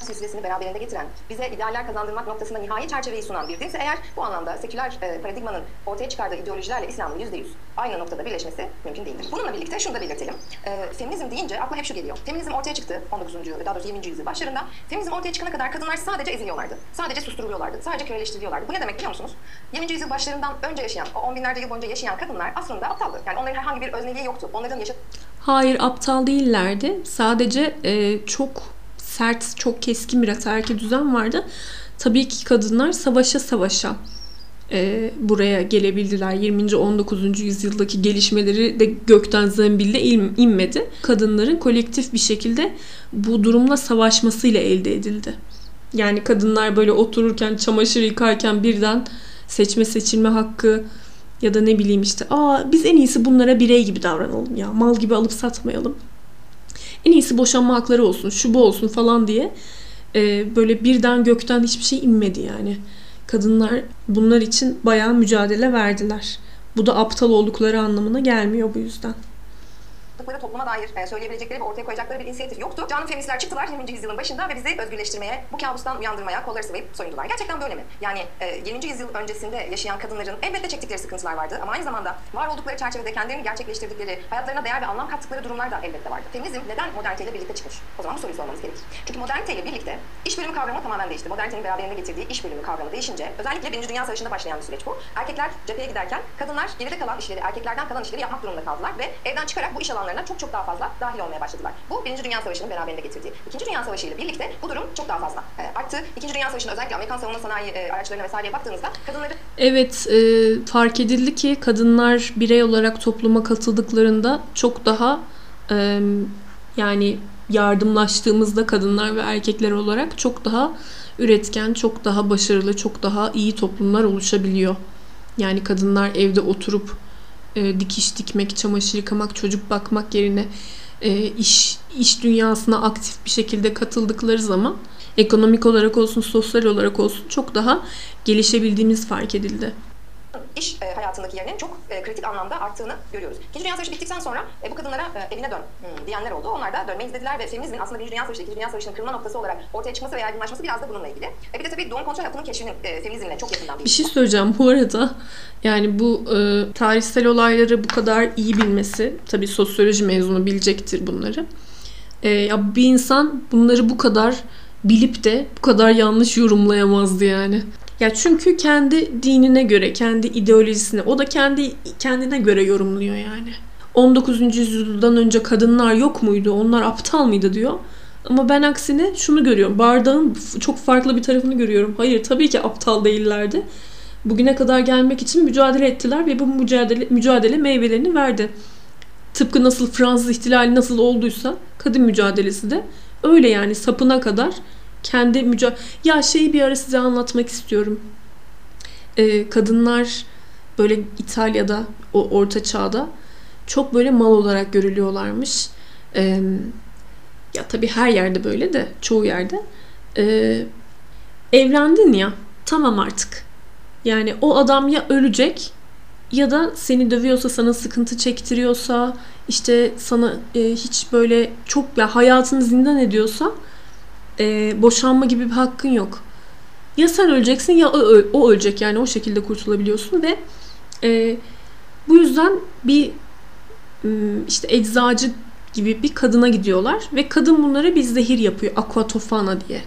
silsilesini beraberinde getiren, bize idealler kazandırmak noktasında nihai çerçeveyi sunan bir dinse eğer, bu anlamda seküler e, paradigmanın ortaya çıkardığı ideolojilerle İslam'ın yüzde yüz aynı noktada birleşmesi mümkün değildir. Bununla birlikte şunu da belirtelim. E, feminizm deyince akla hep şu geliyor. Feminizm ortaya çıktı on dokuzuncu daha doğrusu yirminci yüzyıl başlarında. Feminizm ortaya çıkana kadar kadınlar sadece eziliyorlardı. Sadece susturuluyorlardı. Sadece köleleştiriliyorlardı. Bu ne demek biliyor musunuz? yirminci yüzyıl başlarından önce yaşayan, o on binlerce yıl boyunca yaşayan kadınlar aslında aptaldı. Yani onların herhangi bir özneliği yoktu. Onların yaşadığı... Hayır, aptal değillerdi. Sadece e, çok sert, çok keskin bir ataerkil düzen vardı. Tabii ki kadınlar savaşa savaşa e, buraya gelebildiler. yirminci on dokuzuncu yüzyıldaki gelişmeleri de gökten zembille in, inmedi. Kadınların kolektif bir şekilde bu durumla savaşmasıyla elde edildi. Yani kadınlar böyle otururken, çamaşır yıkarken birden seçme seçilme hakkı ya da ne bileyim işte aa biz en iyisi bunlara birey gibi davranalım ya, mal gibi alıp satmayalım. En iyisi boşanma hakları olsun, şu bu olsun falan diye e, böyle birden gökten hiçbir şey inmedi yani. Kadınlar bunlar için bayağı mücadele verdiler. Bu da aptal oldukları anlamına gelmiyor bu yüzden. Topluma dair e, söyleyebilecekleri ve ortaya koyacakları bir inisiyatif yoktu. Canım feministler çıktılar yirminci yüzyılın başında ve bizi özgürleştirmeye, bu kabustan uyandırmaya kolları sıvayıp soyundular. Gerçekten böyle mi? Yani e, yirminci yüzyıl öncesinde yaşayan kadınların elbette çektikleri sıkıntılar vardı ama aynı zamanda var oldukları çerçevede kendilerini gerçekleştirdikleri, hayatlarına değer ve anlam kattıkları durumlar da elbette vardı. Feminizm neden moderniteyle birlikte çıkmış? O zaman bu soruyu sormamız gerekir. Çünkü moderniteyle birlikte iş bölümü kavramı tamamen değişti. Modernitenin beraberinde getirdiği iş bölümü kavramı değişince, özellikle Birinci Dünya Savaşı'nda başlayan bir süreç bu. Erkekler cepheye giderken kadınlar geride kalan işleri, erkeklerden kalan işleri yapmak durumunda kaldılar ve evden çıkarak bu iş alanlarına çok çok daha fazla dahil olmaya başladılar. Bu Birinci Dünya Savaşı'nın beraberinde getirdiği. İkinci Dünya Savaşı ile birlikte bu durum çok daha fazla e, arttı. İkinci Dünya Savaşı'nda özellikle Amerikan savunma sanayi e, araçlarına vesaireye baktığınızda kadınları... Evet, e, fark edildi ki kadınlar birey olarak topluma katıldıklarında çok daha e, yani yardımlaştığımızda kadınlar ve erkekler olarak çok daha üretken, çok daha başarılı, çok daha iyi toplumlar oluşabiliyor. Yani kadınlar evde oturup e, dikiş dikmek, çamaşır yıkamak, çocuk bakmak yerine e, iş iş dünyasına aktif bir şekilde katıldıkları zaman ekonomik olarak olsun, sosyal olarak olsun çok daha gelişebildiğimiz fark edildi. İş e, hayatındaki yerinin çok e, kritik anlamda arttığını görüyoruz. İkinci Dünya Savaşı bittikten sonra e, bu kadınlara e, evine dön hmm, diyenler oldu. Onlar da dönmeyi izlediler ve feminizmin aslında Birinci Dünya Savaşı, İkinci Dünya Savaşı'nın kırılma noktası olarak ortaya çıkması ve yaygınlaşması biraz da bununla ilgili. E, bir de tabii doğum kontrol hakkının keşfinin e, feminizmle çok yakından bir... Bir şey söyleyeceğim bu arada. Yani bu e, tarihsel olayları bu kadar iyi bilmesi, tabii sosyoloji mezunu bilecektir bunları. E, ya bir insan bunları bu kadar bilip de bu kadar yanlış yorumlayamazdı yani. Ya çünkü kendi dinine göre, kendi ideolojisine, o da kendi kendine göre yorumluyor yani. on dokuzuncu yüzyıldan önce kadınlar yok muydu? Onlar aptal mıydı diyor. Ama ben aksine şunu görüyorum. Bardağın çok farklı bir tarafını görüyorum. Hayır, tabii ki aptal değillerdi. Bugüne kadar gelmek için mücadele ettiler ve bu mücadele mücadele meyvelerini verdi. Tıpkı nasıl Fransız ihtilali nasıl olduysa kadın mücadelesi de öyle yani sapına kadar kendi mücadele... Ya şeyi bir ara size anlatmak istiyorum. Ee, kadınlar böyle İtalya'da, o orta çağda çok böyle mal olarak görülüyorlarmış. Ee, ya tabii her yerde böyle de, çoğu yerde. Ee, evlendin ya, tamam artık. Yani o adam ya ölecek ya da seni dövüyorsa, sana sıkıntı çektiriyorsa, işte sana e, hiç böyle çok ya hayatını zindan ediyorsa e, boşanma gibi bir hakkın yok. Ya sen öleceksin ya o, o ölecek, yani o şekilde kurtulabiliyorsun ve e, bu yüzden bir işte eczacı gibi bir kadına gidiyorlar ve kadın bunlara bir zehir yapıyor, aquatofana diye.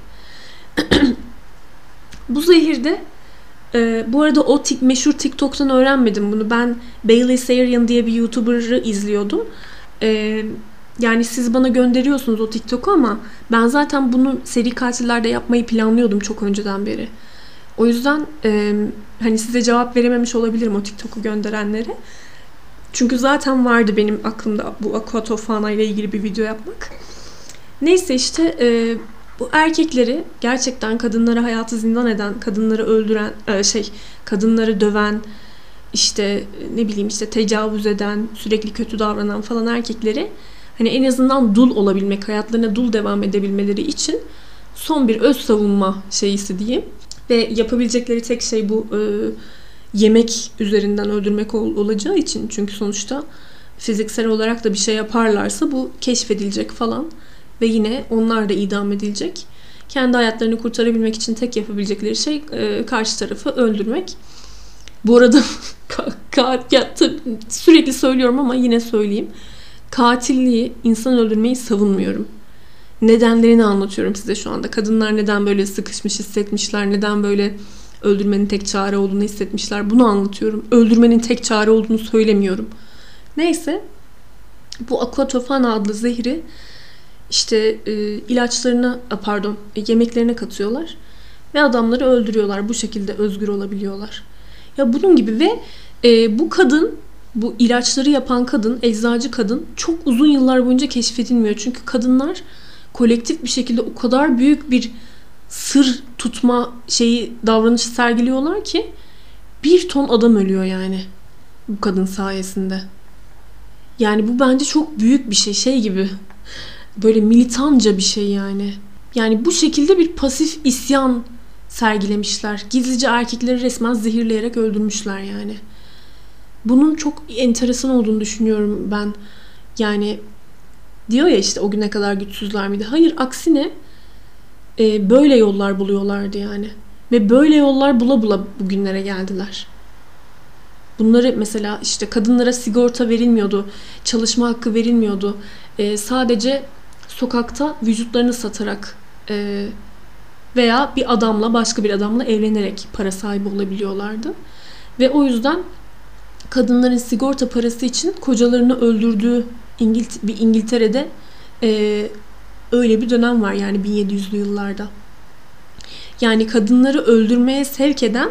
Bu zehirde e, bu arada o tik, meşhur TikTok'tan öğrenmedim bunu. Ben Bailey Sarian diye bir YouTuber'ı izliyordum. E, yani siz bana gönderiyorsunuz o TikTok'u ama ben zaten bunu seri katillerde yapmayı planlıyordum çok önceden beri. O yüzden e, hani size cevap verememiş olabilirim o TikTok'u gönderenlere. Çünkü zaten vardı benim aklımda bu aquatofana ile ilgili bir video yapmak. Neyse işte e, bu erkekleri gerçekten kadınlara hayatı zindan eden, kadınları öldüren, e, şey, kadınları döven, işte ne bileyim işte tecavüz eden, sürekli kötü davranan falan erkekleri hani en azından dul olabilmek, hayatlarına dul devam edebilmeleri için son bir öz savunma şeyisi diyeyim. Ve yapabilecekleri tek şey bu e, yemek üzerinden öldürmek ol, olacağı için, çünkü sonuçta fiziksel olarak da bir şey yaparlarsa bu keşfedilecek falan ve yine onlar da idam edilecek. Kendi hayatlarını kurtarabilmek için tek yapabilecekleri şey e, karşı tarafı öldürmek. Bu arada ya, sürekli söylüyorum ama yine söyleyeyim. Katilliği, insan öldürmeyi savunmuyorum. Nedenlerini anlatıyorum size şu anda. Kadınlar neden böyle sıkışmış hissetmişler, neden böyle öldürmenin tek çare olduğunu hissetmişler. Bunu anlatıyorum. Öldürmenin tek çare olduğunu söylemiyorum. Neyse, bu aquatofana adlı zehri işte e, ilaçlarına, pardon, yemeklerine katıyorlar ve adamları öldürüyorlar. Bu şekilde özgür olabiliyorlar. Ya bunun gibi ve e, bu kadın, bu ilaçları yapan kadın, eczacı kadın çok uzun yıllar boyunca keşfedilmiyor. Çünkü kadınlar kolektif bir şekilde o kadar büyük bir sır tutma şeyi, davranışı sergiliyorlar ki bir ton adam ölüyor yani bu kadın sayesinde. Yani bu bence çok büyük bir şey. Şey gibi, böyle militanca bir şey yani. Yani bu şekilde bir pasif isyan sergilemişler. Gizlice erkekleri resmen zehirleyerek öldürmüşler yani. Bunun çok enteresan olduğunu düşünüyorum ben. Yani diyor ya işte o güne kadar güçsüzler miydi? Hayır, aksine e, böyle yollar buluyorlardı yani. Ve böyle yollar bula bula bugünlere geldiler. Bunları mesela işte kadınlara sigorta verilmiyordu, çalışma hakkı verilmiyordu. E, sadece sokakta vücutlarını satarak e, veya bir adamla, başka bir adamla evlenerek para sahibi olabiliyorlardı. Ve o yüzden kadınların sigorta parası için kocalarını öldürdüğü İngilt- bir İngiltere'de e, öyle bir dönem var yani bin yedi yüzlü yıllarda. Yani kadınları öldürmeye sevk eden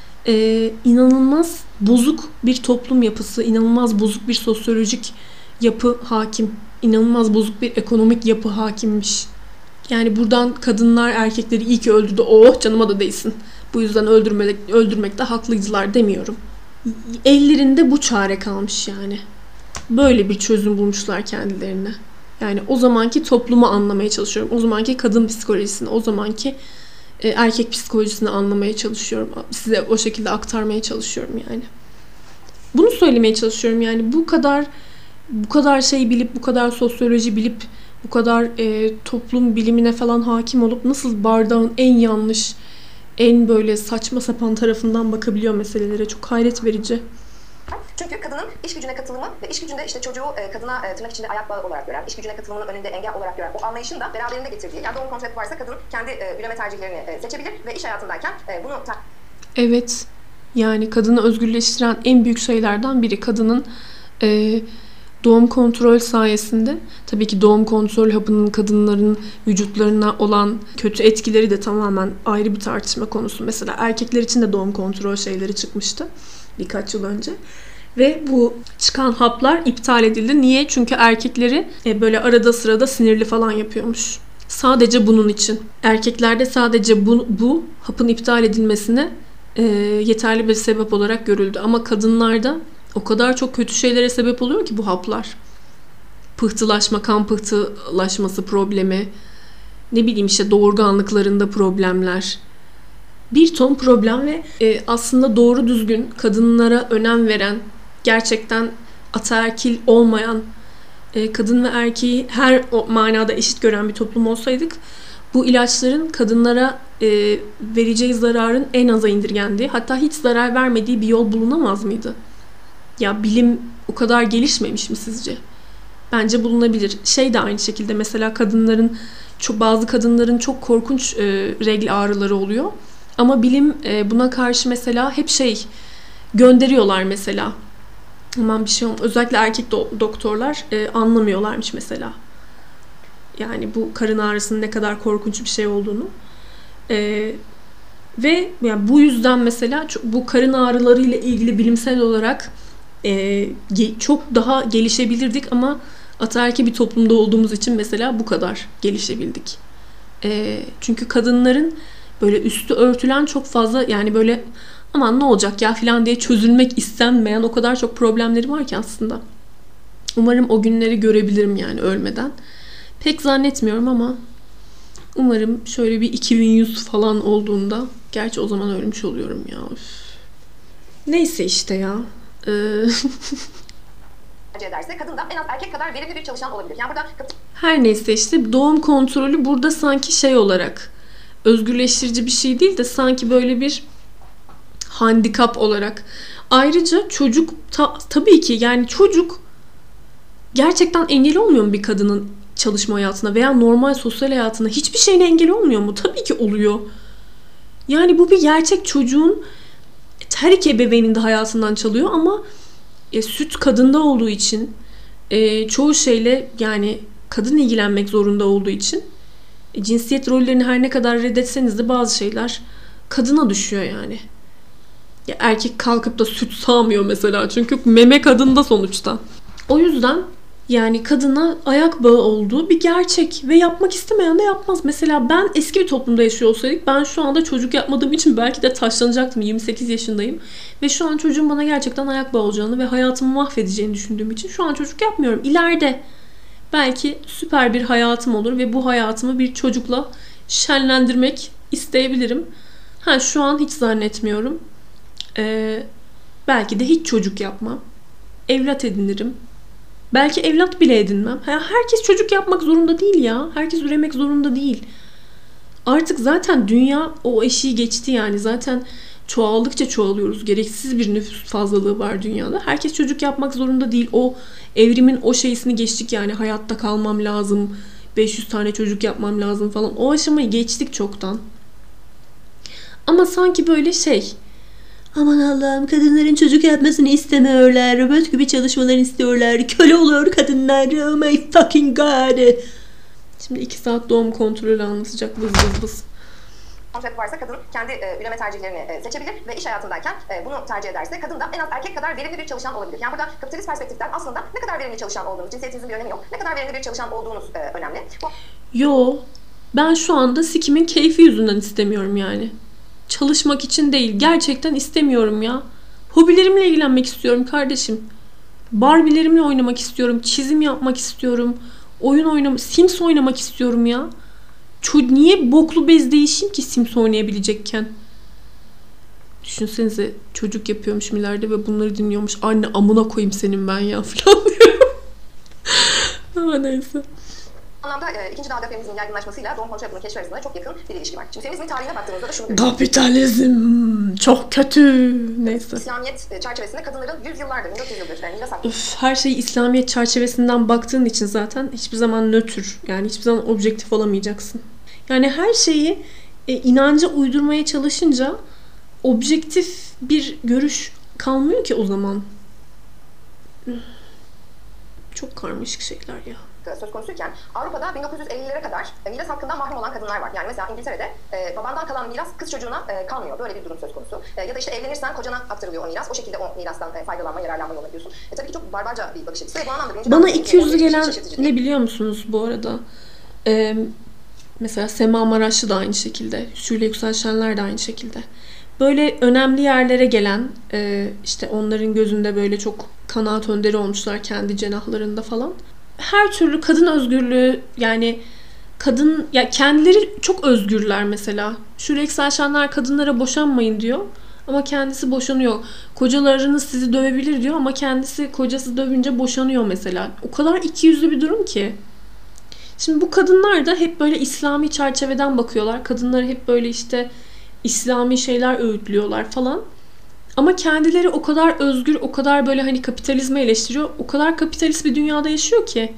e, inanılmaz bozuk bir toplum yapısı, inanılmaz bozuk bir sosyolojik yapı hakim, inanılmaz bozuk bir ekonomik yapı hakimmiş. Yani buradan kadınlar erkekleri iyi ki öldürdü, oh canıma da değsin, bu yüzden öldürmek, öldürmekte haklıydılar demiyorum. Ellerinde bu çare kalmış yani. Böyle bir çözüm bulmuşlar kendilerine. Yani o zamanki toplumu anlamaya çalışıyorum. O zamanki kadın psikolojisini, o zamanki e, erkek psikolojisini anlamaya çalışıyorum. Size o şekilde aktarmaya çalışıyorum yani. Bunu söylemeye çalışıyorum yani. Bu kadar bu kadar şey bilip, bu kadar sosyoloji bilip, bu kadar e, toplum bilimine falan hakim olup nasıl bardağın en yanlış, en böyle saçma sapan tarafından bakabiliyor meselelere, çok hayret verici. Çünkü kadının iş gücüne katılımı ve iş gücünde işte çocuğu e, kadına e, tırnak içinde ayak bağı olarak gören, iş gücüne katılımının önünde engel olarak gören o anlayışın da beraberinde getirdiği, yani doğum kontrolü varsa kadın kendi e, üreme tercihlerini e, seçebilir ve iş hayatındayken e, bunu... Evet, yani kadını özgürleştiren en büyük şeylerden biri kadının e, doğum kontrol sayesinde, tabii ki doğum kontrol hapının kadınların vücutlarına olan kötü etkileri de tamamen ayrı bir tartışma konusu. Mesela erkekler için de doğum kontrol şeyleri çıkmıştı birkaç yıl önce. Ve bu çıkan haplar iptal edildi. Niye? Çünkü erkekleri e, böyle arada sırada sinirli falan yapıyormuş. Sadece bunun için. Erkeklerde sadece bu, bu hapın iptal edilmesine e, yeterli bir sebep olarak görüldü. Ama kadınlarda o kadar çok kötü şeylere sebep oluyor ki bu haplar. Pıhtılaşma, kan pıhtılaşması problemi, ne bileyim işte doğurganlıklarında problemler. Bir ton problem ve e, aslında doğru düzgün kadınlara önem veren, gerçekten ataerkil olmayan, e, kadın ve erkeği her o manada eşit gören bir toplum olsaydık, bu ilaçların kadınlara e, vereceği zararın en aza indirgendiği, hatta hiç zarar vermediği bir yol bulunamaz mıydı? Ya bilim o kadar gelişmemiş mi sizce? Bence bulunabilir. Şey de aynı şekilde, mesela kadınların, çok, bazı kadınların çok korkunç e, regl ağrıları oluyor. Ama bilim e, buna karşı mesela hep şey gönderiyorlar mesela. Aman bir şey olmaz. Özellikle erkek do- doktorlar e, anlamıyorlarmış mesela. Yani bu karın ağrısının ne kadar korkunç bir şey olduğunu. E, ve yani bu yüzden mesela çok, bu karın ağrıları ile ilgili bilimsel olarak e, ge- çok daha gelişebilirdik ama ataerkil bir toplumda olduğumuz için mesela bu kadar gelişebildik. E, çünkü kadınların böyle üstü örtülen çok fazla, yani böyle aman ne olacak ya falan diye çözülmek istenmeyen o kadar çok problemleri var ki aslında. Umarım o günleri görebilirim yani ölmeden. Pek zannetmiyorum ama umarım şöyle bir iki bin yüz falan olduğunda, gerçi o zaman ölmüş oluyorum ya. Üf. Neyse işte ya. Ee... ederse kadın da en az erkek kadar verimli bir çalışan olabilir. Yani burada... Her neyse işte doğum kontrolü burada sanki şey olarak özgürleştirici bir şey değil de sanki böyle bir handikap olarak. Ayrıca çocuk ta, tabii ki yani çocuk gerçekten engel olmuyor mu bir kadının çalışma hayatına veya normal sosyal hayatına? Hiçbir şeyine engel olmuyor mu? Tabii ki oluyor. Yani bu bir gerçek, çocuğun her iki ebeveynin de hayatından çalıyor ama e, süt kadında olduğu için e, çoğu şeyle yani kadın ilgilenmek zorunda olduğu için e, cinsiyet rollerini her ne kadar reddetseniz de bazı şeyler kadına düşüyor yani. Ya erkek kalkıp da süt sağmıyor mesela çünkü meme kadında sonuçta. O yüzden yani kadına ayak bağı olduğu bir gerçek ve yapmak istemeyen de yapmaz. Mesela ben eski bir toplumda yaşıyor olsaydık ben şu anda çocuk yapmadığım için belki de taşlanacaktım. yirmi sekiz yaşındayım ve şu an çocuğun bana gerçekten ayak bağı olacağını ve hayatımı mahvedeceğini düşündüğüm için şu an çocuk yapmıyorum. İleride belki süper bir hayatım olur ve bu hayatımı bir çocukla şenlendirmek isteyebilirim. Ha şu an hiç zannetmiyorum. Ee, belki de hiç çocuk yapmam. Evlat edinirim. Belki evlat bile edinmem. Herkes çocuk yapmak zorunda değil ya. Herkes üremek zorunda değil. Artık zaten dünya o eşiği geçti yani. Zaten çoğaldıkça çoğalıyoruz. Gereksiz bir nüfus fazlalığı var dünyada. Herkes çocuk yapmak zorunda değil. O evrimin o şeysini geçtik yani. Hayatta kalmam lazım. beş yüz tane çocuk yapmam lazım falan. O aşamayı geçtik çoktan. Ama sanki böyle şey... Aman Allah'ım kadınların çocuk yapmasını istemiyorlar. Robot gibi çalışmalarını istiyorlar. Köle olur kadınlar. Oh my fucking god. Şimdi iki saat doğum kontrolü anlatacak vız vız vız. Konsept varsa kadın kendi e, üreme tercihlerini e, seçebilir ve iş hayatındayken e, bunu tercih ederse kadın da en az erkek kadar verimli bir çalışan olabilir. Yani burada kapitalist perspektiften aslında ne kadar verimli çalışan olduğunuz, cinsiyetinizin bir önemi yok. Ne kadar verimli bir çalışan olduğunuz e, önemli. Bu... Yo, ben şu anda sikimin keyfi yüzünden istemiyorum yani. Çalışmak için değil. Gerçekten istemiyorum ya. Hobilerimle ilgilenmek istiyorum kardeşim. Barbie'lerimle oynamak istiyorum. Çizim yapmak istiyorum. Oyun oynamak, Sims oynamak istiyorum ya. Ço- niye boklu bez değişeyim ki Sims oynayabilecekken? Düşünsenize çocuk yapıyormuşum ileride ve bunları dinliyormuş. Anne amına koyayım senin ben ya falan diyorum. Ama neyse. anlamda e, ikinci dalga feminizmin yaygınlaşmasıyla doğum kontrol yapımının keşfi arasında çok yakın bir ilişki var. Şimdi feminizmin tarihine baktığımızda da şunu görüyoruz. Kapitalizm çok kötü. Neyse. İslamiyet çerçevesinde kadınların yüz yıllardır, bin dört yüz yıldır yani miras hakkı. Üf, her şeyi İslamiyet çerçevesinden baktığın için zaten hiçbir zaman nötr, yani hiçbir zaman objektif olamayacaksın. Yani her şeyi e, inanca uydurmaya çalışınca objektif bir görüş kalmıyor ki o zaman. Çok karmaşık şeyler ya. Söz konusuyken Avrupa'da bin dokuz yüz ellilere kadar miras hakkından mahrum olan kadınlar var. Yani mesela İngiltere'de e, babandan kalan miras kız çocuğuna e, kalmıyor. Böyle bir durum söz konusu. E, ya da işte evlenirsen kocana aktarılıyor o miras. O şekilde o mirastan e, faydalanma, yararlanma yoluna gidiyorsun. E, tabii ki çok barbarca bir bakış açısı. Ve bu anlamda bana iki yüzlü gelen ne biliyor musunuz bu arada? Ee, mesela Sema Maraşlı da aynı şekilde. Şule Yüksel Şenler de aynı şekilde. Böyle önemli yerlere gelen, e, işte onların gözünde böyle çok kanaat önderi olmuşlar kendi cenahlarında falan. Her türlü kadın özgürlüğü, yani kadın ya kendileri çok özgürler mesela. Şule Yüksel Şenler kadınlara boşanmayın diyor ama kendisi boşanıyor. Kocalarınız sizi dövebilir diyor ama kendisi kocası dövünce boşanıyor mesela. O kadar ikiyüzlü bir durum ki. Şimdi bu kadınlar da hep böyle İslami çerçeveden bakıyorlar. Kadınları hep böyle işte İslami şeyler öğütlüyorlar falan. Ama kendileri o kadar özgür, o kadar böyle hani kapitalizmi eleştiriyor. O kadar kapitalist bir dünyada yaşıyor ki.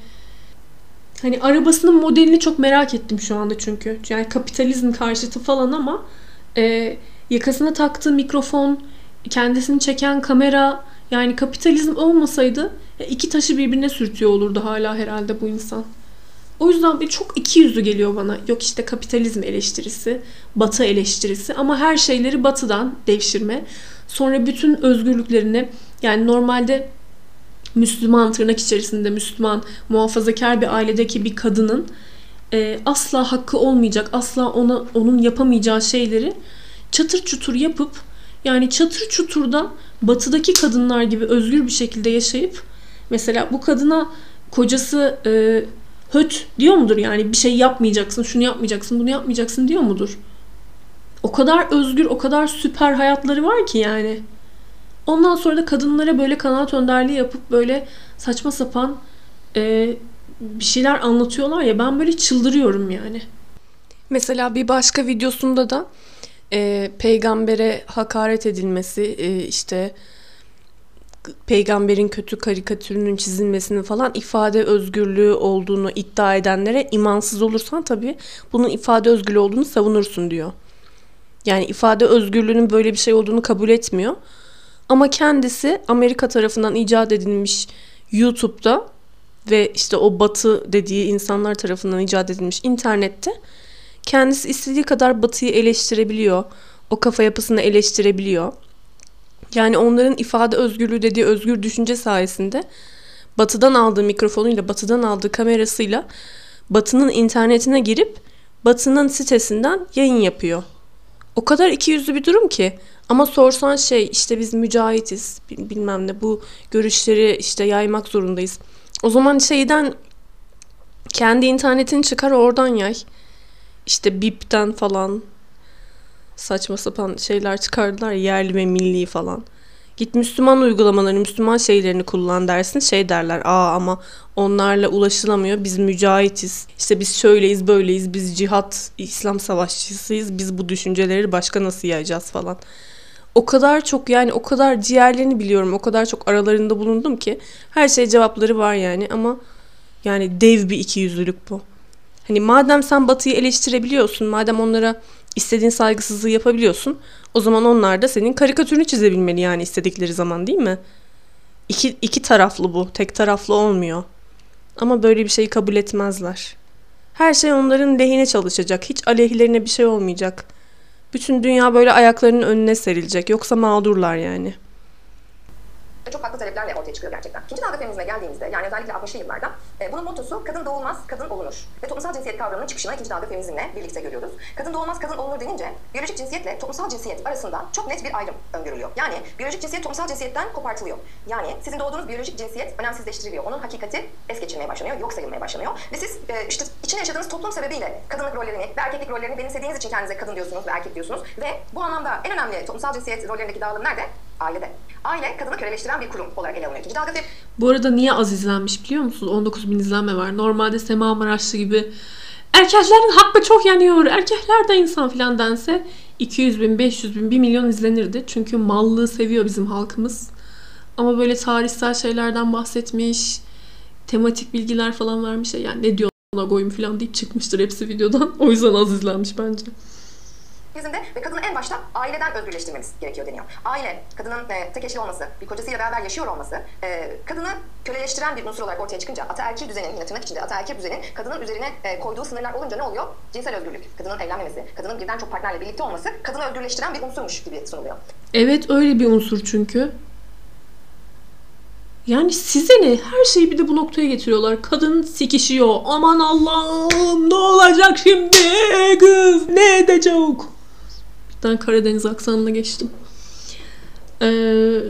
Hani arabasının modelini çok merak ettim şu anda çünkü. Yani kapitalizm karşıtı falan ama e, yakasına taktığı mikrofon, kendisini çeken kamera, yani kapitalizm olmasaydı iki taşı birbirine sürtüyor olurdu hala herhalde bu insan. O yüzden bir çok ikiyüzlü geliyor bana. Yok işte kapitalizm eleştirisi, Batı eleştirisi ama her şeyleri Batı'dan devşirme. Sonra bütün özgürlüklerini, yani normalde Müslüman, tırnak içerisinde Müslüman, muhafazakar bir ailedeki bir kadının e, asla hakkı olmayacak, asla ona onun yapamayacağı şeyleri çatır çutur yapıp, yani çatır çuturda Batı'daki kadınlar gibi özgür bir şekilde yaşayıp, mesela bu kadına kocası e, höt diyor mudur? Yani bir şey yapmayacaksın, şunu yapmayacaksın, bunu yapmayacaksın diyor mudur? O kadar özgür, o kadar süper hayatları var ki yani. Ondan sonra da kadınlara böyle kanaat önderliği yapıp böyle saçma sapan e, bir şeyler anlatıyorlar ya, ben böyle çıldırıyorum yani. Mesela bir başka videosunda da e, peygambere hakaret edilmesi, e, işte peygamberin kötü karikatürünün çizilmesinin falan ifade özgürlüğü olduğunu iddia edenlere imansız olursan tabii bunun ifade özgürlüğü olduğunu savunursun diyor. Yani ifade özgürlüğünün böyle bir şey olduğunu kabul etmiyor. Ama kendisi Amerika tarafından icat edilmiş YouTube'da ve işte o Batı dediği insanlar tarafından icat edilmiş internette kendisi istediği kadar Batı'yı eleştirebiliyor. O kafa yapısını eleştirebiliyor. Yani onların ifade özgürlüğü dediği özgür düşünce sayesinde Batı'dan aldığı mikrofonuyla, Batı'dan aldığı kamerasıyla Batı'nın internetine girip Batı'nın sitesinden yayın yapıyor. O kadar ikiyüzlü bir durum ki. Ama sorsan şey işte biz mücahitiz bilmem ne bu görüşleri işte yaymak zorundayız. O zaman şeyden kendi internetini çıkar oradan yay. İşte bipten falan saçma sapan şeyler çıkardılar yerli ve milli falan. Git Müslüman uygulamalarını, Müslüman şeylerini kullan dersin. Şey derler aa ama onlarla ulaşılamıyor. Biz mücahitiz. İşte biz şöyleyiz böyleyiz. Biz cihat, İslam savaşçısıyız. Biz bu düşünceleri başka nasıl yayacağız falan. O kadar çok yani o kadar ciğerlerini biliyorum. O kadar çok aralarında bulundum ki. Her şey cevapları var yani ama yani dev bir ikiyüzlülük bu. Hani madem sen Batı'yı eleştirebiliyorsun, madem onlara istediğin saygısızlığı yapabiliyorsun, o zaman onlar da senin karikatürünü çizebilmeli yani istedikleri zaman değil mi? İki, iki taraflı bu, tek taraflı olmuyor. Ama böyle bir şeyi kabul etmezler. Her şey onların lehine çalışacak, hiç aleyhlerine bir şey olmayacak. Bütün dünya böyle ayaklarının önüne serilecek, yoksa mağdurlar yani. Çok farklı taleplerle ortaya çıkıyor gerçekten. İkinci dalga feminizme geldiğimizde yani özellikle altmışlı yıllarda e, bunun mottosu kadın doğulmaz, kadın olunur. Ve toplumsal cinsiyet kavramının çıkışını ikinci dalga feminizmle birlikte görüyoruz. Kadın doğulmaz, kadın olunur denince biyolojik cinsiyetle toplumsal cinsiyet arasında çok net bir ayrım öngörülüyor. Yani biyolojik cinsiyet toplumsal cinsiyetten kopartılıyor. Yani sizin doğduğunuz biyolojik cinsiyet önemsizleştiriliyor. Onun hakikati es geçirmeye başlanıyor, yok sayılmaya başlanıyor. Ve siz e, işte içine yaşadığınız toplum sebebiyle kadınlık rollerini ve erkeklik rollerini benimsediğiniz için kendinize kadın diyorsunuz ve erkek diyorsunuz. Ve bu anlamda en önemli toplumsal cinsiyet rollerindeki dağılım nerede? Ailede. Aile kadını köleleştiren bir kurum olarak ele alınıyor. İkinci dalga fe- Bu arada niye az izlenmiş biliyor musunuz? on dokuz bin izlenme var. Normalde Sema Maraşlı gibi erkeklerin hakkı çok yanıyor, erkekler de insan filan dense iki yüz bin, beş yüz bin, bir milyon izlenirdi. Çünkü mallığı seviyor bizim halkımız. Ama böyle tarihsel şeylerden bahsetmiş, tematik bilgiler falan vermiş. Yani ne diyor ona koyayım filan deyip çıkmıştır hepsi videodan. O yüzden az izlenmiş bence. Bizim de ve kadını en başta aileden özgürleştirmemiz gerekiyor deniyor. Aile, kadının e, tek eşli olması, bir kocasıyla beraber yaşıyor olması, e, kadını köleleştiren bir unsur olarak ortaya çıkınca ataerkil düzenin, yine tırnak içinde ataerkil düzenin kadının üzerine e, koyduğu sınırlar olunca ne oluyor? Cinsel özgürlük, kadının evlenmemesi, kadının birden çok partnerle birlikte olması kadını özgürleştiren bir unsurmuş gibi sunuluyor. Evet öyle bir unsur çünkü. Yani size ne? Her şeyi bir de bu noktaya getiriyorlar. Kadın sikişiyor. Aman Allah'ım ne olacak şimdi kız? Ne edecek? Ben Karadeniz aksanına geçtim. Ee...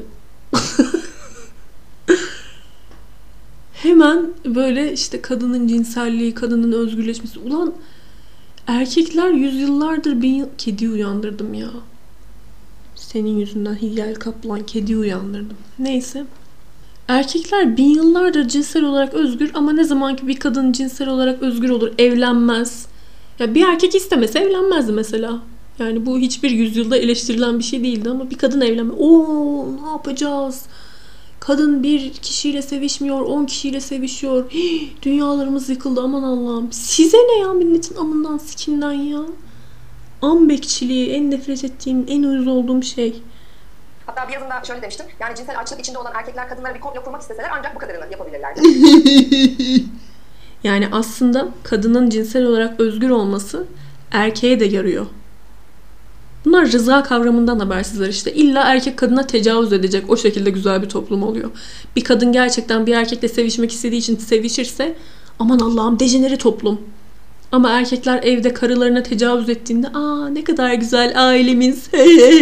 Hemen böyle işte kadının cinselliği, kadının özgürleşmesi. Ulan erkekler yüzyıllardır bin yıl... Kedi uyandırdım ya. Senin yüzünden Hilyal Kaplan kedi uyandırdım. Neyse. Erkekler bin yıllardır cinsel olarak özgür ama ne zaman ki bir kadın cinsel olarak özgür olur, evlenmez. Ya bir erkek istemese evlenmezdi mesela. Yani bu hiçbir yüzyılda eleştirilen bir şey değildi ama bir kadın evlenme. Oo ne yapacağız? Kadın bir kişiyle sevişmiyor, on kişiyle sevişiyor. Hii, dünyalarımız yıkıldı aman Allah'ım. Size ne ya milletin amından sikinden ya? Am bekçiliği en nefret ettiğim, en uyuz olduğum şey. Hatta bir yazımda şöyle demiştim. Yani cinsel açlık içinde olan erkekler kadınlara bir komplo kurmak isteseler ancak bu kadarını yapabilirlerdi. Yani aslında kadının cinsel olarak özgür olması erkeğe de yarıyor. Bunlar rıza kavramından habersizler işte. İlla erkek kadına tecavüz edecek. O şekilde güzel bir toplum oluyor. Bir kadın gerçekten bir erkekle sevişmek istediği için sevişirse aman Allah'ım dejenere toplum. Ama erkekler evde karılarına tecavüz ettiğinde aa ne kadar güzel ailemiz.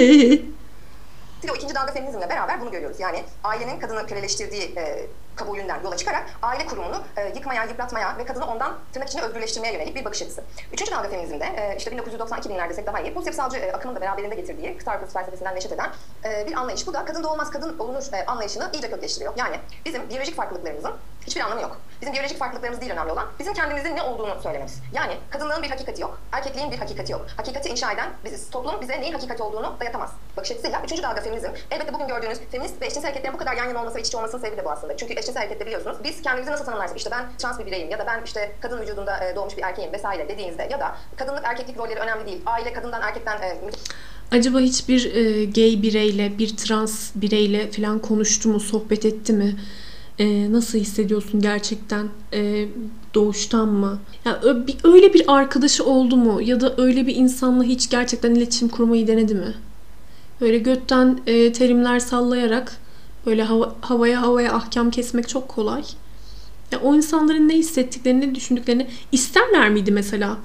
O ikinci dalga feminizmle beraber bunu görüyoruz. Yani ailenin kadını köleleştirdiği e, kabulünden yola çıkarak aile kurumunu e, yıkmaya, yıpratmaya ve kadını ondan tırnak içinde özgürleştirmeye yönelik bir bakış açısı. Üçüncü dalga feminizmde e, işte bin dokuz yüz doksan iki binler desek daha iyi. Post yapısalcı e, akımın da beraberinde getirdiği Starbucks felsefesinden neşet eden e, bir anlayış. Bu da kadın doğulmaz kadın olunur e, anlayışını iyice kökleştiriyor. Yani bizim biyolojik farklılıklarımızın hiçbir anlamı yok. Bizim biyolojik farklılıklarımız değil önemli olan, bizim kendimizin ne olduğunu söylememiz. Yani kadınlığın bir hakikati yok, erkekliğin bir hakikati yok. Hakikati inşa eden biz, toplum bize neyin hakikati olduğunu dayatamaz. Bakış açısıyla üçüncü dalga feminizm, elbette bugün gördüğünüz feminist ve eşcinsel hareketlerin bu kadar yan yana olması ve iç içe olmasının sebebi de bu aslında. Çünkü eşcinsel harekette biliyorsunuz, biz kendimizi nasıl tanımlarsak, işte ben trans bir bireyim ya da ben işte kadın vücudunda doğmuş bir erkeğim vesaire dediğinizde ya da kadınlık erkeklik rolleri önemli değil, aile kadından erkekten e, Acaba hiçbir e, gay bireyle, bir trans bireyle falan konuştu mu, sohbet etti mi? E, nasıl hissediyorsun gerçekten? E, doğuştan mı? Yani öyle bir arkadaşı oldu mu? Ya da öyle bir insanla hiç gerçekten iletişim kurmayı denedi mi? Böyle götten e, terimler sallayarak böyle hava, havaya havaya ahkam kesmek çok kolay. Ya o insanların ne hissettiklerini, ne düşündüklerini isterler miydi mesela?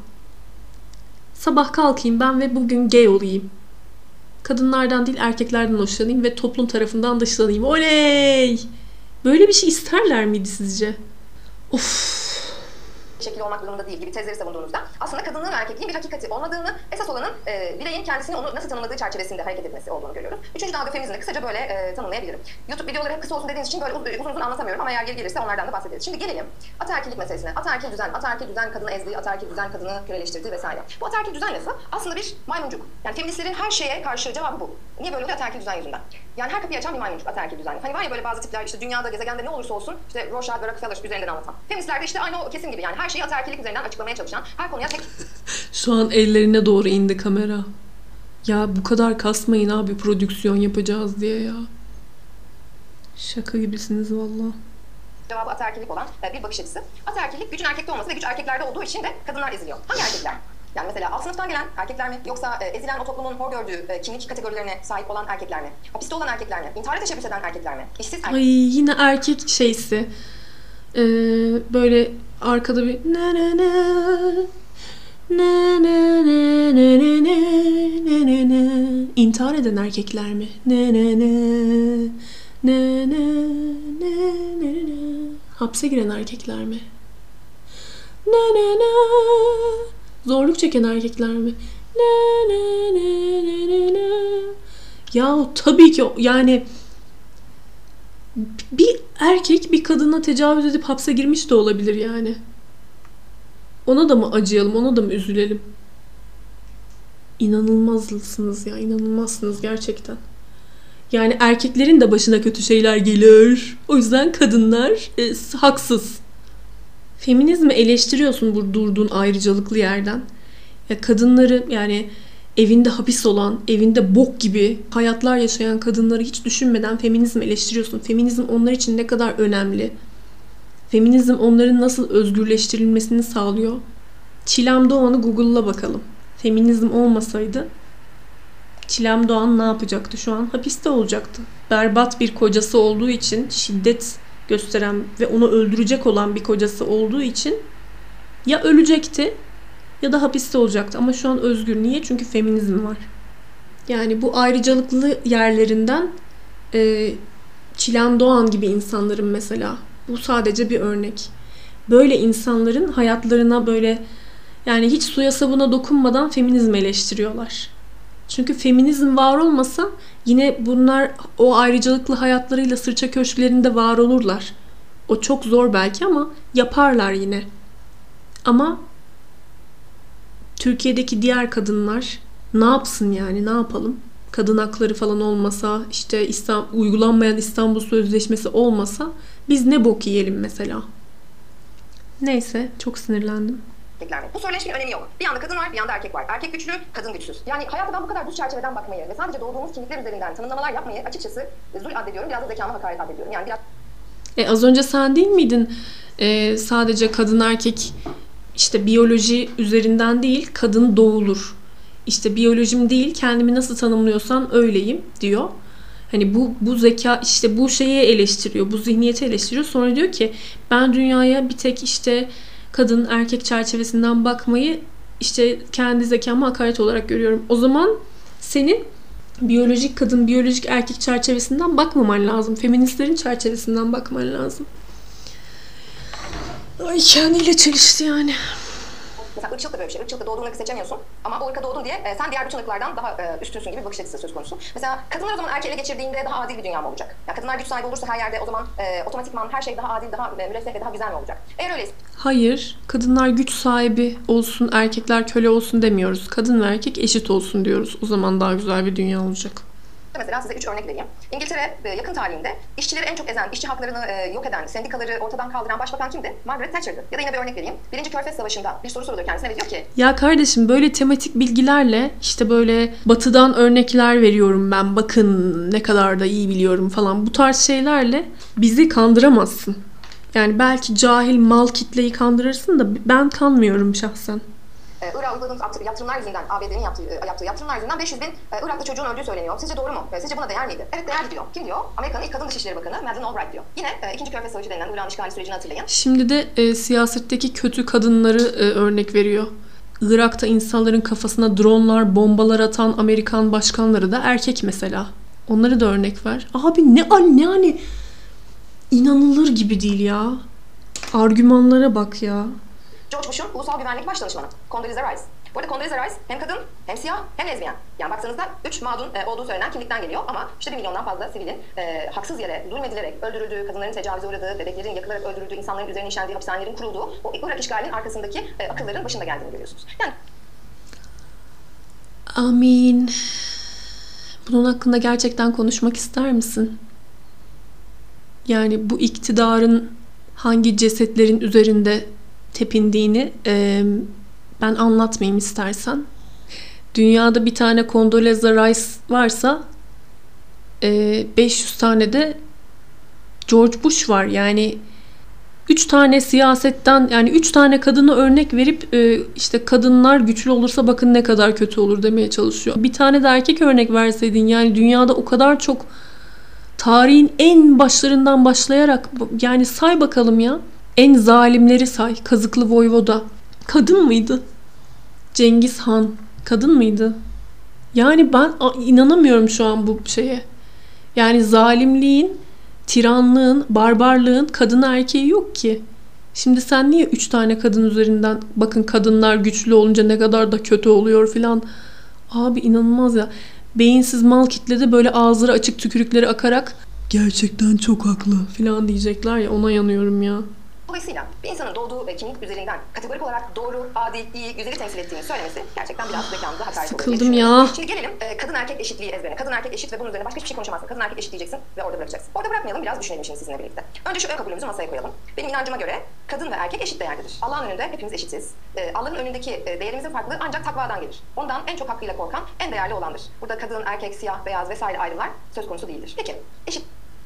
Sabah kalkayım ben ve bugün gay olayım. Kadınlardan değil erkeklerden hoşlanayım ve toplum tarafından dışlanayım. Oley! Böyle bir şey isterler miydi sizce? Of. şekil olmak durumunda değil gibi tezleri savunduğunuzda aslında kadınlığın ve erkekliğin bir hakikati olmadığını, esas olanın e, bireyin kendisini onu nasıl tanımladığı çerçevesinde hareket etmesi olduğunu görüyoruz. Üçüncü dalga feminizmini kısaca böyle e, tanımlayabilirim. YouTube videoları hep kısa olsun dediğiniz için böyle uz uzun uzun anlatamıyorum ama eğer geri gelirse onlardan da bahsederiz. Şimdi gelelim ataerkillik meselesine. Ataerkil düzen, ataerkil düzen kadını ezdiği, ataerkil düzen kadını köleleştirdiği vesaire. Bu ataerkil düzen lafı aslında bir maymuncuk. Yani feministlerin her şeye karşı cevabı bu. Niye böyle oluyor? Ataerkil düzen yüzünden. Yani her kapıyı açan bir maymuncuk ataerkil düzen. Hani var ya böyle bazı tipler işte dünyada, gezegende ne olursa olsun işte Rothschild ve Rockefeller üzerinden anlatan. Feministler de işte aynı o kesim gibi yani her şeyi ataerkillik üzerinden açıklamaya çalışan, her konuya tek... Şu an ellerine doğru indi kamera. Ya bu kadar kasmayın abi prodüksiyon yapacağız diye ya. Şaka gibisiniz valla. Cevabı ataerkillik olan bir bakış açısı. Ataerkillik gücün erkekte olması ve güç erkeklerde olduğu için de kadınlar eziliyor. Hangi erkekler? Yani mesela alt sınıftan gelen erkekler mi? Yoksa e, ezilen o toplumun hor gördüğü e, kimlik kategorilerine sahip olan erkekler mi? Hapiste olan erkekler mi? İntihara teşebbüs eden erkekler mi? İşsiz erkekler mi? Ay yine erkek şeysi. Ee, böyle arkada bir ne ne ne ne ne ne ne ne ne ne ne intihar eden erkekler mi? Ne ne ne ne ne ne ne ne hapse giren erkekler mi? Ne ne ne zorluk çeken erkekler mi? Ne ne ne ne ne ne ya tabii ki yani bir erkek bir kadına tecavüz edip hapse girmiş de olabilir yani. Ona da mı acıyalım, ona da mı üzülelim? İnanılmazsınız ya, inanılmazsınız gerçekten. Yani erkeklerin de başına kötü şeyler gelir. O yüzden kadınlar e, haksız. Feminizmi eleştiriyorsun bu durduğun ayrıcalıklı yerden. Ya kadınları yani evinde hapis olan, evinde bok gibi hayatlar yaşayan kadınları hiç düşünmeden feminizm eleştiriyorsun. Feminizm onlar için ne kadar önemli. Feminizm onların nasıl özgürleştirilmesini sağlıyor. Çilem Doğan'ı Google'la bakalım. Feminizm olmasaydı Çilem Doğan ne yapacaktı şu an? Hapiste olacaktı. Berbat bir kocası olduğu için, şiddet gösteren ve onu öldürecek olan bir kocası olduğu için ya ölecekti ya da hapiste olacaktı. Ama şu an özgür. Niye? Çünkü feminizm var. Yani bu ayrıcalıklı yerlerinden e, Çilem Doğan gibi insanların mesela. Bu sadece bir örnek. Böyle insanların hayatlarına böyle yani hiç suya sabuna dokunmadan feminizm eleştiriyorlar. Çünkü feminizm var olmasa yine bunlar o ayrıcalıklı hayatlarıyla sırça köşklerinde var olurlar. O çok zor belki ama yaparlar yine. Ama Türkiye'deki diğer kadınlar ne yapsın yani ne yapalım? Kadın hakları falan olmasa işte İstanbul, uygulanmayan İstanbul Sözleşmesi olmasa biz ne bok yiyelim mesela? Neyse çok sinirlendim. Bu söyleşmenin önemi yok. Bir yanda kadın var, bir yanda erkek var. Erkek güçlü, kadın güçsüz. Yani hayata ben bu kadar düz çerçeveden bakmayı ve sadece doğduğumuz kimlikler üzerinden tanımlamalar yapmayı açıkçası zul addediyorum. Biraz da zekama hakaret addediyorum. Yani biraz... E, az önce sen değil miydin? E, sadece kadın erkek işte biyoloji üzerinden değil, kadın doğulur. İşte biyolojim değil, kendimi nasıl tanımlıyorsan öyleyim diyor. Hani bu bu zeka işte bu şeyi eleştiriyor, bu zihniyeti eleştiriyor. Sonra diyor ki ben dünyaya bir tek işte kadın erkek çerçevesinden bakmayı işte kendi zekama hakaret olarak görüyorum. O zaman senin biyolojik kadın, biyolojik erkek çerçevesinden bakmaman lazım. Feministlerin çerçevesinden bakman lazım. Ay kendiyle çelişti yani. Mesela ırkçılık da böyle bir şey. Irkçılıkta doğduğun ırkı seçemiyorsun ama o ırka doğdun diye e, sen diğer bütün ırklardan daha e, üstünsün gibi bir bakış açısı söz konusu. Mesela kadınlar o zaman erkeği ele geçirdiğinde daha adil bir dünya mı olacak? Ya kadınlar güç sahibi olursa her yerde o zaman e, otomatikman her şey daha adil, daha e, müreffeh ve daha güzel mi olacak? Eğer öyleyse Hayır, kadınlar güç sahibi olsun, erkekler köle olsun demiyoruz. Kadın ve erkek eşit olsun diyoruz. O zaman daha güzel bir dünya olacak. mesela size üç örnek vereyim. İngiltere e, yakın tarihinde işçileri en çok ezen, işçi haklarını e, yok eden, sendikaları ortadan kaldıran başbakan kimdi? Margaret Thatcher'dı. Ya da yine bir örnek vereyim. Birinci Körfez Savaşı'nda bir soru soruluyor kendisine ve diyor ki Ya kardeşim böyle tematik bilgilerle işte böyle batıdan örnekler veriyorum ben. Bakın ne kadar da iyi biliyorum falan. Bu tarz şeylerle bizi kandıramazsın. Yani belki cahil mal kitleyi kandırırsın da ben kanmıyorum şahsen. e, Irak'a uyguladığımız yatırımlar yüzünden, A B D'nin yaptığı, yaptığı yatırımlar yüzünden beş yüz bin e, Irak'ta çocuğun öldüğü söyleniyor. Sizce doğru mu? E, sizce buna değer miydi? Evet değerli diyor. Kim diyor? Amerika'nın ilk kadın dışişleri bakanı Madeleine Albright diyor. Yine e, ikinci Körfez Savaşı denilen Irak'ın işgali sürecini hatırlayın. Şimdi de e, siyasetteki kötü kadınları e, örnek veriyor. Irak'ta insanların kafasına dronlar, bombalar atan Amerikan başkanları da erkek mesela. Onları da örnek ver. Abi ne ne hani inanılır gibi değil ya. Argümanlara bak ya. George Bush'un ulusal güvenlik baş danışmanı Condoleezza Rice. Bu arada Condoleezza Rice hem kadın, hem siyah, hem lezbiyen. Yani baktığınızda üç mağdun e, olduğu söylenen kimlikten geliyor ama işte bir milyondan fazla sivilin e, haksız yere zulmedilerek öldürüldüğü, kadınların tecavüze uğradığı, bebeklerin yakılarak öldürüldüğü, insanların üzerine işlendiği hapishanelerin kurulduğu o Irak işgalinin arkasındaki e, akılların başında geldiğini görüyorsunuz. Yani Amin. Bunun hakkında gerçekten konuşmak ister misin? Yani bu iktidarın hangi cesetlerin üzerinde tepindiğini e, ben anlatmayayım istersen. Dünyada bir tane Condoleezza Rice varsa e, beş yüz tane de George Bush var. Yani üç tane siyasetten yani üç tane kadını örnek verip e, işte kadınlar güçlü olursa bakın ne kadar kötü olur demeye çalışıyor. Bir tane de erkek örnek verseydin yani dünyada o kadar çok tarihin en başlarından başlayarak yani say bakalım ya. En zalimleri say. Kazıklı Voyvoda. Kadın mıydı? Cengiz Han. Kadın mıydı? Yani ben inanamıyorum şu an bu şeye. Yani zalimliğin, tiranlığın, barbarlığın kadın erkeği yok ki. Şimdi sen niye üç tane kadın üzerinden bakın kadınlar güçlü olunca ne kadar da kötü oluyor filan. Abi inanılmaz ya. Beyinsiz mal kitlede böyle ağızları açık tükürükleri akarak gerçekten çok haklı filan diyecekler ya ona yanıyorum ya. dolayısıyla bir insanın doğduğu e, kimlik üzerinden kategorik olarak doğru, adil, iyi, güzeli temsil ettiğini söylemesi gerçekten biraz zekamıza hakaret olur. Sıkıldım ya. Şimdi gelelim e, kadın erkek eşitliği ezberine. Kadın erkek eşit ve bunun üzerine başka hiçbir şey konuşamazsın. Kadın erkek eşit diyeceksin ve orada bırakacaksın. Orada bırakmayalım, biraz düşünelim şimdi sizinle birlikte. Önce şu ön kabulümüzü masaya koyalım. Benim inancıma göre kadın ve erkek eşit değerlidir. Allah'ın önünde hepimiz eşitiz. E, Allah'ın önündeki e, değerimizin farklılığı ancak takvadan gelir. Ondan en çok hakkıyla korkan en değerli olandır. Burada kadın, erkek, siyah, beyaz vesaire ayrımlar söz konusu değildir. Peki eşit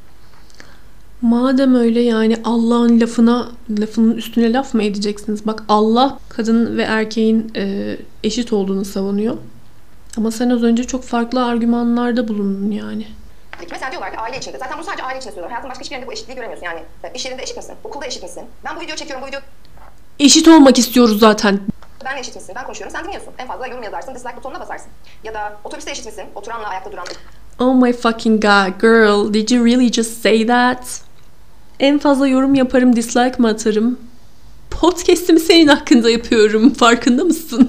Madem öyle yani Allah'ın lafına lafının üstüne laf mı edeceksiniz? Bak Allah kadın ve erkeğin e, eşit olduğunu savunuyor. Ama sen az önce çok farklı argümanlarda bulundun yani. Peki mesela diyorlar ki aile içinde. Zaten bunu sadece aile içinde söylüyorlar. Hayatın başka hiçbir yerinde bu eşitliği göremiyorsun. Yani iş yerinde eşit misin? Okulda eşit misin? Ben bu videoyu çekiyorum, bu video Eşit olmak istiyoruz zaten. ben eşit misin? Ben konuşuyorum, sen dinliyorsun. En fazla yorum yazarsın, dislike butonuna basarsın. Ya da otobüste eşit misin? Oturanla ayakta duran. Oh my fucking god girl, did you really just say that? En fazla yorum yaparım, dislike mı atarım? Podcast'imi senin hakkında yapıyorum, farkında mısın?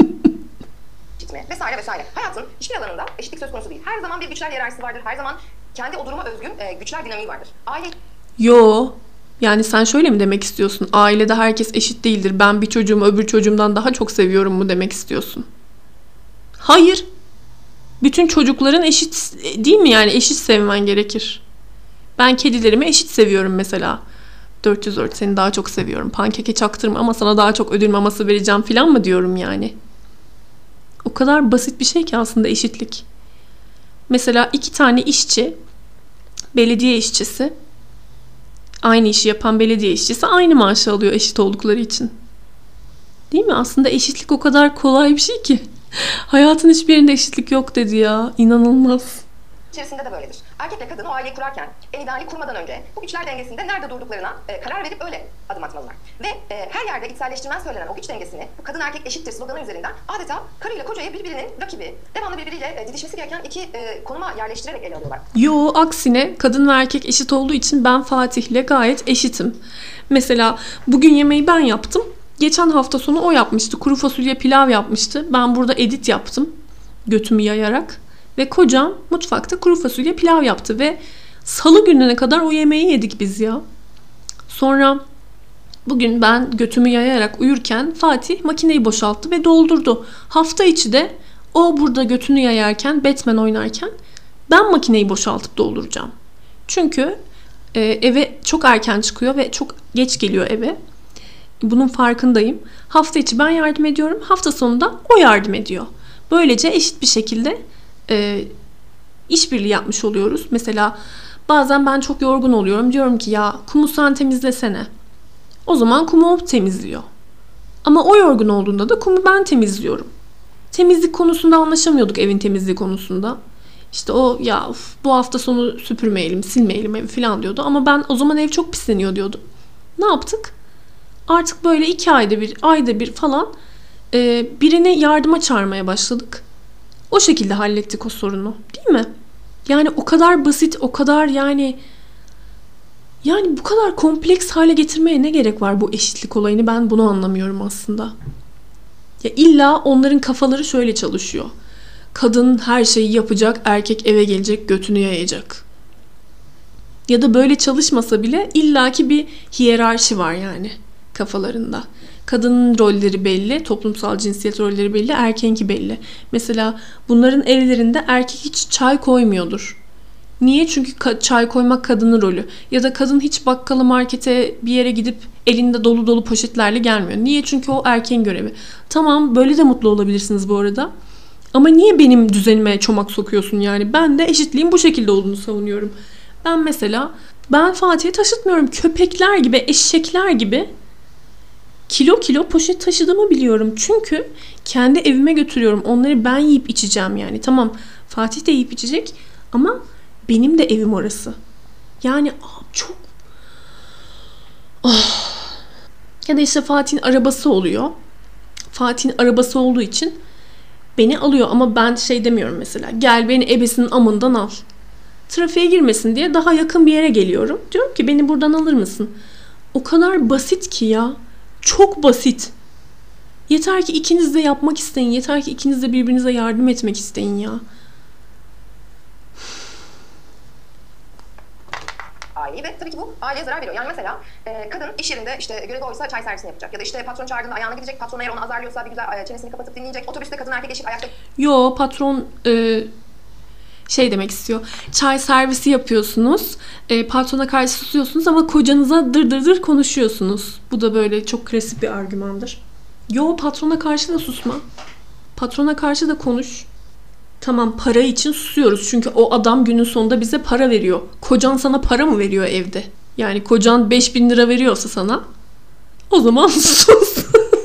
Gitme vesaire vesaire. Hayatın hiçbir alanında eşitlik söz konusu değil. Her zaman bir güçler hiyerarşisi vardır. Her zaman kendi o duruma özgün e, güçler dinamiği vardır. Aile Yo. Yani sen şöyle mi demek istiyorsun? Ailede herkes eşit değildir. Ben bir çocuğumu öbür çocuğumdan daha çok seviyorum mu demek istiyorsun? Hayır. Bütün çocukların eşit değil mi yani? Eşit sevmen gerekir. Ben kedilerimi eşit seviyorum mesela. dört yüz dört seni daha çok seviyorum. Pankeke çaktırma ama sana daha çok ödül maması vereceğim falan mı diyorum yani? O kadar basit bir şey ki aslında eşitlik. Mesela iki tane işçi, belediye işçisi, aynı işi yapan belediye işçisi aynı maaşı alıyor eşit oldukları için. Değil mi? Aslında eşitlik o kadar kolay bir şey ki. Hayatın hiçbir yerinde eşitlik yok dedi ya. İnanılmaz. içerisinde de böyledir. Erkekle kadın o aileyi kurarken, el ideali kurmadan önce bu güçler dengesinde nerede durduklarına e, karar verip öyle adım atmalılar. Ve e, her yerde içselleştirmen söylenen o güç dengesini, bu kadın erkek eşittir sloganı üzerinden adeta karıyla kocayı birbirinin rakibi, devamlı birbiriyle e, didişmesi gereken iki e, konuma yerleştirerek ele alıyorlar. Yo, aksine kadın ve erkek eşit olduğu için ben Fatih'le gayet eşitim. Mesela bugün yemeği ben yaptım. Geçen hafta sonu o yapmıştı. Kuru fasulye pilav yapmıştı. Ben burada edit yaptım. Götümü yayarak. Ve kocam mutfakta kuru fasulye pilav yaptı. Ve salı gününe kadar o yemeği yedik biz ya. Sonra bugün ben götümü yayarak uyurken Fatih makineyi boşalttı ve doldurdu. Hafta içi de o burada götünü yayarken, Batman oynarken ben makineyi boşaltıp dolduracağım. Çünkü e, eve çok erken çıkıyor ve çok geç geliyor eve. Bunun farkındayım. Hafta içi ben yardım ediyorum. Hafta sonunda o yardım ediyor. Böylece eşit bir şekilde e, işbirliği yapmış oluyoruz. Mesela bazen ben çok yorgun oluyorum. Diyorum ki ya kumu sen temizlesene. O zaman kumu o temizliyor. Ama o yorgun olduğunda da kumu ben temizliyorum. Temizlik konusunda anlaşamıyorduk, evin temizliği konusunda. İşte o ya of, bu hafta sonu süpürmeyelim, silmeyelim evi falan diyordu. Ama ben o zaman ev çok pisleniyor diyordum. Ne yaptık? Artık böyle iki ayda bir, ayda bir falan e, birini yardıma çağırmaya başladık. O şekilde hallettik o sorunu. Değil mi? Yani o kadar basit, o kadar yani... Yani bu kadar kompleks hale getirmeye ne gerek var bu eşitlik olayını? Ben bunu anlamıyorum aslında. Ya illa onların kafaları şöyle çalışıyor. Kadın her şeyi yapacak, erkek eve gelecek, götünü yayacak. Ya da böyle çalışmasa bile illaki bir hiyerarşi var yani kafalarında. Kadının rolleri belli, toplumsal cinsiyet rolleri belli, erkeğinki belli. Mesela bunların evlerinde erkek hiç çay koymuyordur. Niye? Çünkü ka- çay koymak kadının rolü. Ya da kadın hiç bakkala, markete, bir yere gidip elinde dolu dolu poşetlerle gelmiyor. Niye? Çünkü o erkeğin görevi. Tamam, böyle de mutlu olabilirsiniz bu arada. Ama niye benim düzenime çomak sokuyorsun yani? Ben de eşitliğin bu şekilde olduğunu savunuyorum. Ben mesela, ben Fatih'i taşıtmıyorum. Köpekler gibi, eşekler gibi kilo kilo poşet taşıdığımı biliyorum. Çünkü kendi evime götürüyorum. Onları ben yiyip içeceğim yani. Tamam, Fatih de yiyip içecek ama benim de evim orası. Yani çok... Oh. Ya da işte Fatih'in arabası oluyor. Fatih'in arabası olduğu için beni alıyor ama ben şey demiyorum mesela. Gel beni ebesinin amından al. Trafiğe girmesin diye daha yakın bir yere geliyorum. Diyorum ki beni buradan alır mısın? O kadar basit ki ya. Çok basit. Yeter ki ikiniz de yapmak isteyin. Yeter ki ikiniz de birbirinize yardım etmek isteyin ya. Aileyi ve tabii ki bu aileye zarar veriyor. Yani mesela e, kadın iş yerinde işte görevi oysa çay servisini yapacak. Ya da işte patron çağırdığında ayağına gidecek. Patron eğer onu azarlıyorsa bir güzel e, çenesini kapatıp dinleyecek. Otobüste kadın erkek eşit ayakta. Yo, patron e, şey demek istiyor. Çay servisi yapıyorsunuz. E, patrona karşı susuyorsunuz ama kocanıza dır dır dır konuşuyorsunuz. Bu da böyle çok klasik bir argümandır. Yo, patrona karşı da susma. Patrona karşı da konuş. Tamam, para için susuyoruz. Çünkü o adam günün sonunda bize para veriyor. Kocan sana para mı veriyor evde? Yani kocan beş bin lira veriyorsa sana, o zaman sus.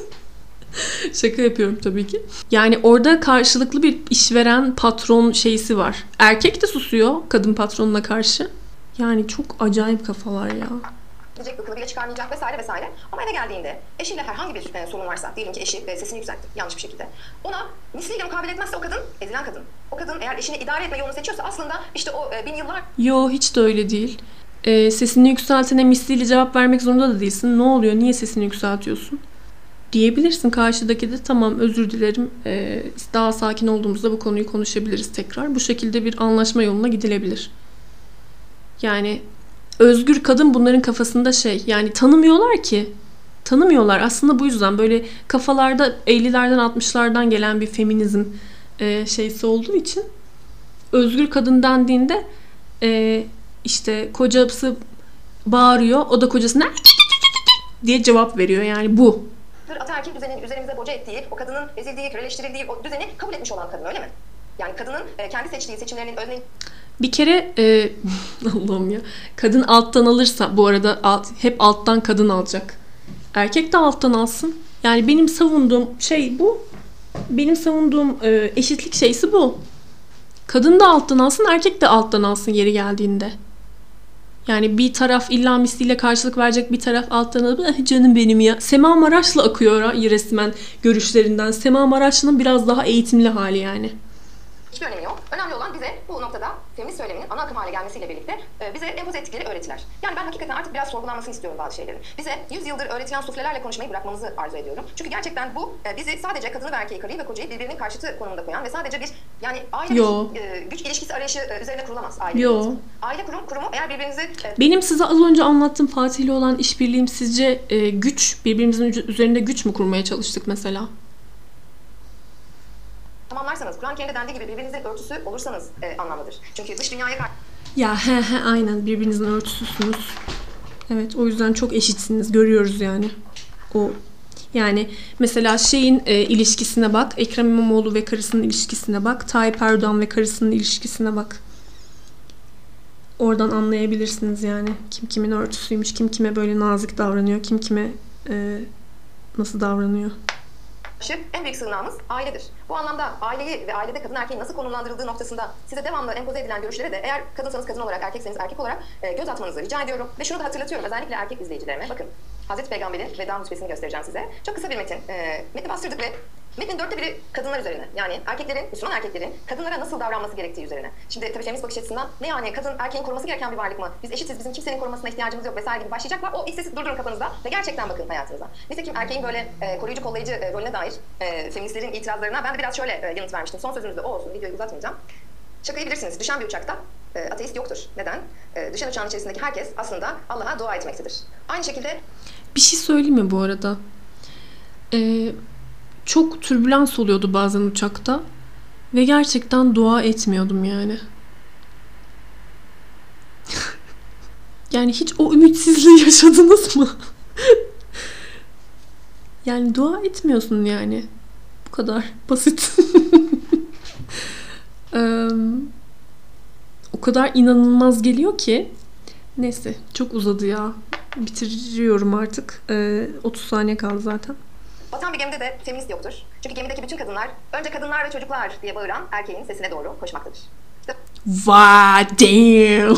Şaka yapıyorum tabii ki. Yani orada karşılıklı bir işveren patron şeysi var. Erkek de susuyor kadın patronuna karşı. Yani çok acayip kafalar ya. Gidecek, gıkını bile çıkarmayacak vesaire vesaire. Ama eve geldiğinde eşiyle herhangi bir e, sorun varsa, diyelim ki eşi e, sesini yükseltti yanlış bir şekilde. Ona misliyle mukabele etmezse o kadın, ezilen kadın. O kadın eğer eşini idare etme yolunu seçiyorsa aslında işte o e, bin yıllar... Yo, hiç de öyle değil. Ee, sesini yükseltene misliyle cevap vermek zorunda da değilsin. Ne oluyor? Niye sesini yükseltiyorsun? Diyebilirsin. Karşıdaki de tamam özür dilerim. Ee, daha sakin olduğumuzda bu konuyu konuşabiliriz tekrar. Bu şekilde bir anlaşma yoluna gidilebilir. Yani özgür kadın bunların kafasında şey, yani tanımıyorlar ki. Tanımıyorlar. Aslında bu yüzden böyle kafalarda ellilerden altmışlardan gelen bir feminizm e, şeysi olduğu için özgür kadın dendiğinde e, işte kocası bağırıyor. O da kocasına diye cevap veriyor. Yani bu. Ataerkil düzenin üzerimize boca ettiği, o kadının ezildiği, köleleştirildiği o düzeni kabul etmiş olan kadın, öyle mi? Yani kadının e, kendi seçtiği seçimlerinin örneğin... Bir kere e, Allah'ım ya, kadın alttan alırsa, bu arada alt, hep alttan kadın alacak. Erkek de alttan alsın. Yani benim savunduğum şey bu. Benim savunduğum e, eşitlik şeysi bu. Kadın da alttan alsın, erkek de alttan alsın yeri geldiğinde. Yani bir taraf illa misliyle karşılık verecek, bir taraf alttan alıp eh, canım benim ya. Sema Maraşlı akıyor resmen görüşlerinden. Sema Maraşlı'nın biraz daha eğitimli hali yani. Hiçbir önemi yok. Önemli olan bize bu noktada feminist söyleminin ana akım hale gelmesiyle birlikte e, bize empoze ettikleri öğretiler. Yani ben hakikaten artık biraz sorgulanmasını istiyorum bazı şeylerin. Bize yüz yıldır öğretilen suflelerle konuşmayı bırakmamızı arzu ediyorum. Çünkü gerçekten bu e, bizi sadece kadını ve erkeği, karıyı ve kocayı birbirinin karşıtı konumunda koyan ve sadece bir yani aile Yo. bir, e, güç ilişkisi arayışı e, üzerine kurulamaz aile. Yo. Yönetimi. Aile kurum, kurumu eğer birbirinizi... E, Benim size az önce anlattığım Fatih'le olan işbirliğim sizce e, güç, birbirimizin üzerinde güç mü kurmaya çalıştık mesela? tamamlarsanız, Kur'an-ı Kerim'de dendiği gibi birbirinizin örtüsü olursanız e, anlamlıdır. Çünkü dış dünyaya karşı Ya he he aynen birbirinizin örtüsüsünüz. Evet o yüzden çok eşitsiniz görüyoruz yani. O yani mesela şeyin e, ilişkisine bak. Ekrem İmamoğlu ve karısının ilişkisine bak. Tayyip Erdoğan ve karısının ilişkisine bak. Oradan anlayabilirsiniz yani. Kim kimin örtüsüymüş, kim kime böyle nazik davranıyor, kim kime e, nasıl davranıyor. en büyük sığınağımız ailedir. Bu anlamda aileyi ve ailede kadın erkeğin nasıl konumlandırıldığı noktasında size devamlı empoze edilen görüşlere de eğer kadınsanız kadın olarak, erkekseniz erkek olarak e, göz atmanızı rica ediyorum. Ve şunu da hatırlatıyorum özellikle erkek izleyicilerime. Bakın Hazreti Peygamber'in veda hutbesini göstereceğim size. Çok kısa bir metin. E, metni bastırdık ve metnin dörtte biri kadınlar üzerine. Yani erkeklerin, Müslüman erkeklerin kadınlara nasıl davranması gerektiği üzerine. Şimdi tabii feminist bakış açısından ne yani kadın erkeğin koruması gereken bir varlık mı? Biz eşitiz, bizim kimsenin korumasına ihtiyacımız yok vesaire gibi başlayacaklar. O ilk durdurun kafanızda ve gerçekten bakın hayatınıza. Nitekim erkeğin böyle e, koruyucu, kollayıcı e, rolüne dair e, feministlerin itirazlarına ben de biraz şöyle e, yanıt vermiştim. Son sözümüz de o olsun, videoyu uzatmayacağım. Şakayı bilirsiniz, düşen bir uçakta e, ateist yoktur. Neden? E, düşen uçağın içerisindeki herkes aslında Allah'a dua etmektedir. Aynı şekilde... Bir şey söyleyeyim mi bu arada? Ee, çok türbülans oluyordu bazen uçakta. Ve gerçekten dua etmiyordum yani. Yani hiç o ümitsizliği yaşadınız mı? Yani dua etmiyorsun yani. Bu kadar basit. Ee, o kadar inanılmaz geliyor ki. Neyse çok uzadı ya. Bitiriyorum artık. Ee, otuz saniye kaldı zaten. Batan bir gemide de feminist yoktur. Çünkü gemideki bütün kadınlar önce kadınlar ve çocuklar diye bağıran erkeğin sesine doğru koşmaktadır. İşte... Wow, damn.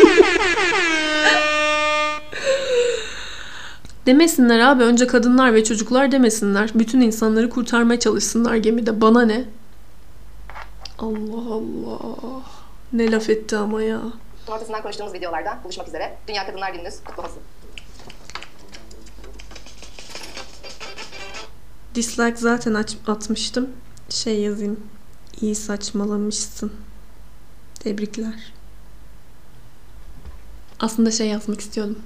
Demesinler abi. Önce kadınlar ve çocuklar demesinler. Bütün insanları kurtarmaya çalışsınlar gemide. Bana ne? Allah Allah. Ne laf etti ama ya. Ortasından konuştuğumuz videolarda buluşmak üzere. Dünya Kadınlar Gününüz kutlu olsun. Dislike zaten aç- atmıştım. Şey yazayım. İyi saçmalamışsın. Tebrikler. Aslında şey yazmak istiyordum.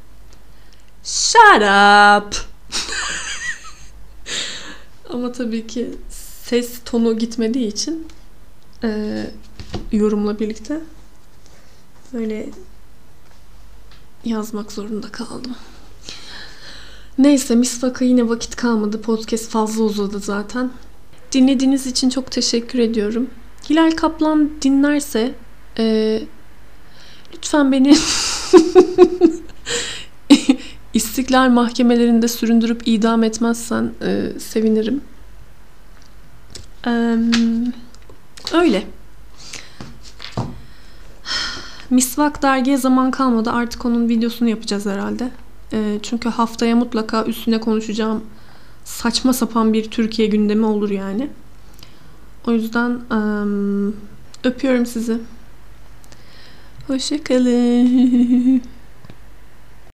Shut up. Ama tabii ki ses tonu gitmediği için e, yorumla birlikte böyle yazmak zorunda kaldım. Neyse misvaka yine vakit kalmadı. Podcast fazla uzadı zaten. Dinlediğiniz için çok teşekkür ediyorum. Hilal Kaplan dinlerse e, lütfen beni İstiklal mahkemelerinde süründürüp idam etmezsen e, sevinirim. E, öyle. Misvak dergiye zaman kalmadı. Artık onun videosunu yapacağız herhalde. E, çünkü haftaya mutlaka üstüne konuşacağım saçma sapan bir Türkiye gündemi olur yani. O yüzden e, öpüyorum sizi. Hoşça kalın.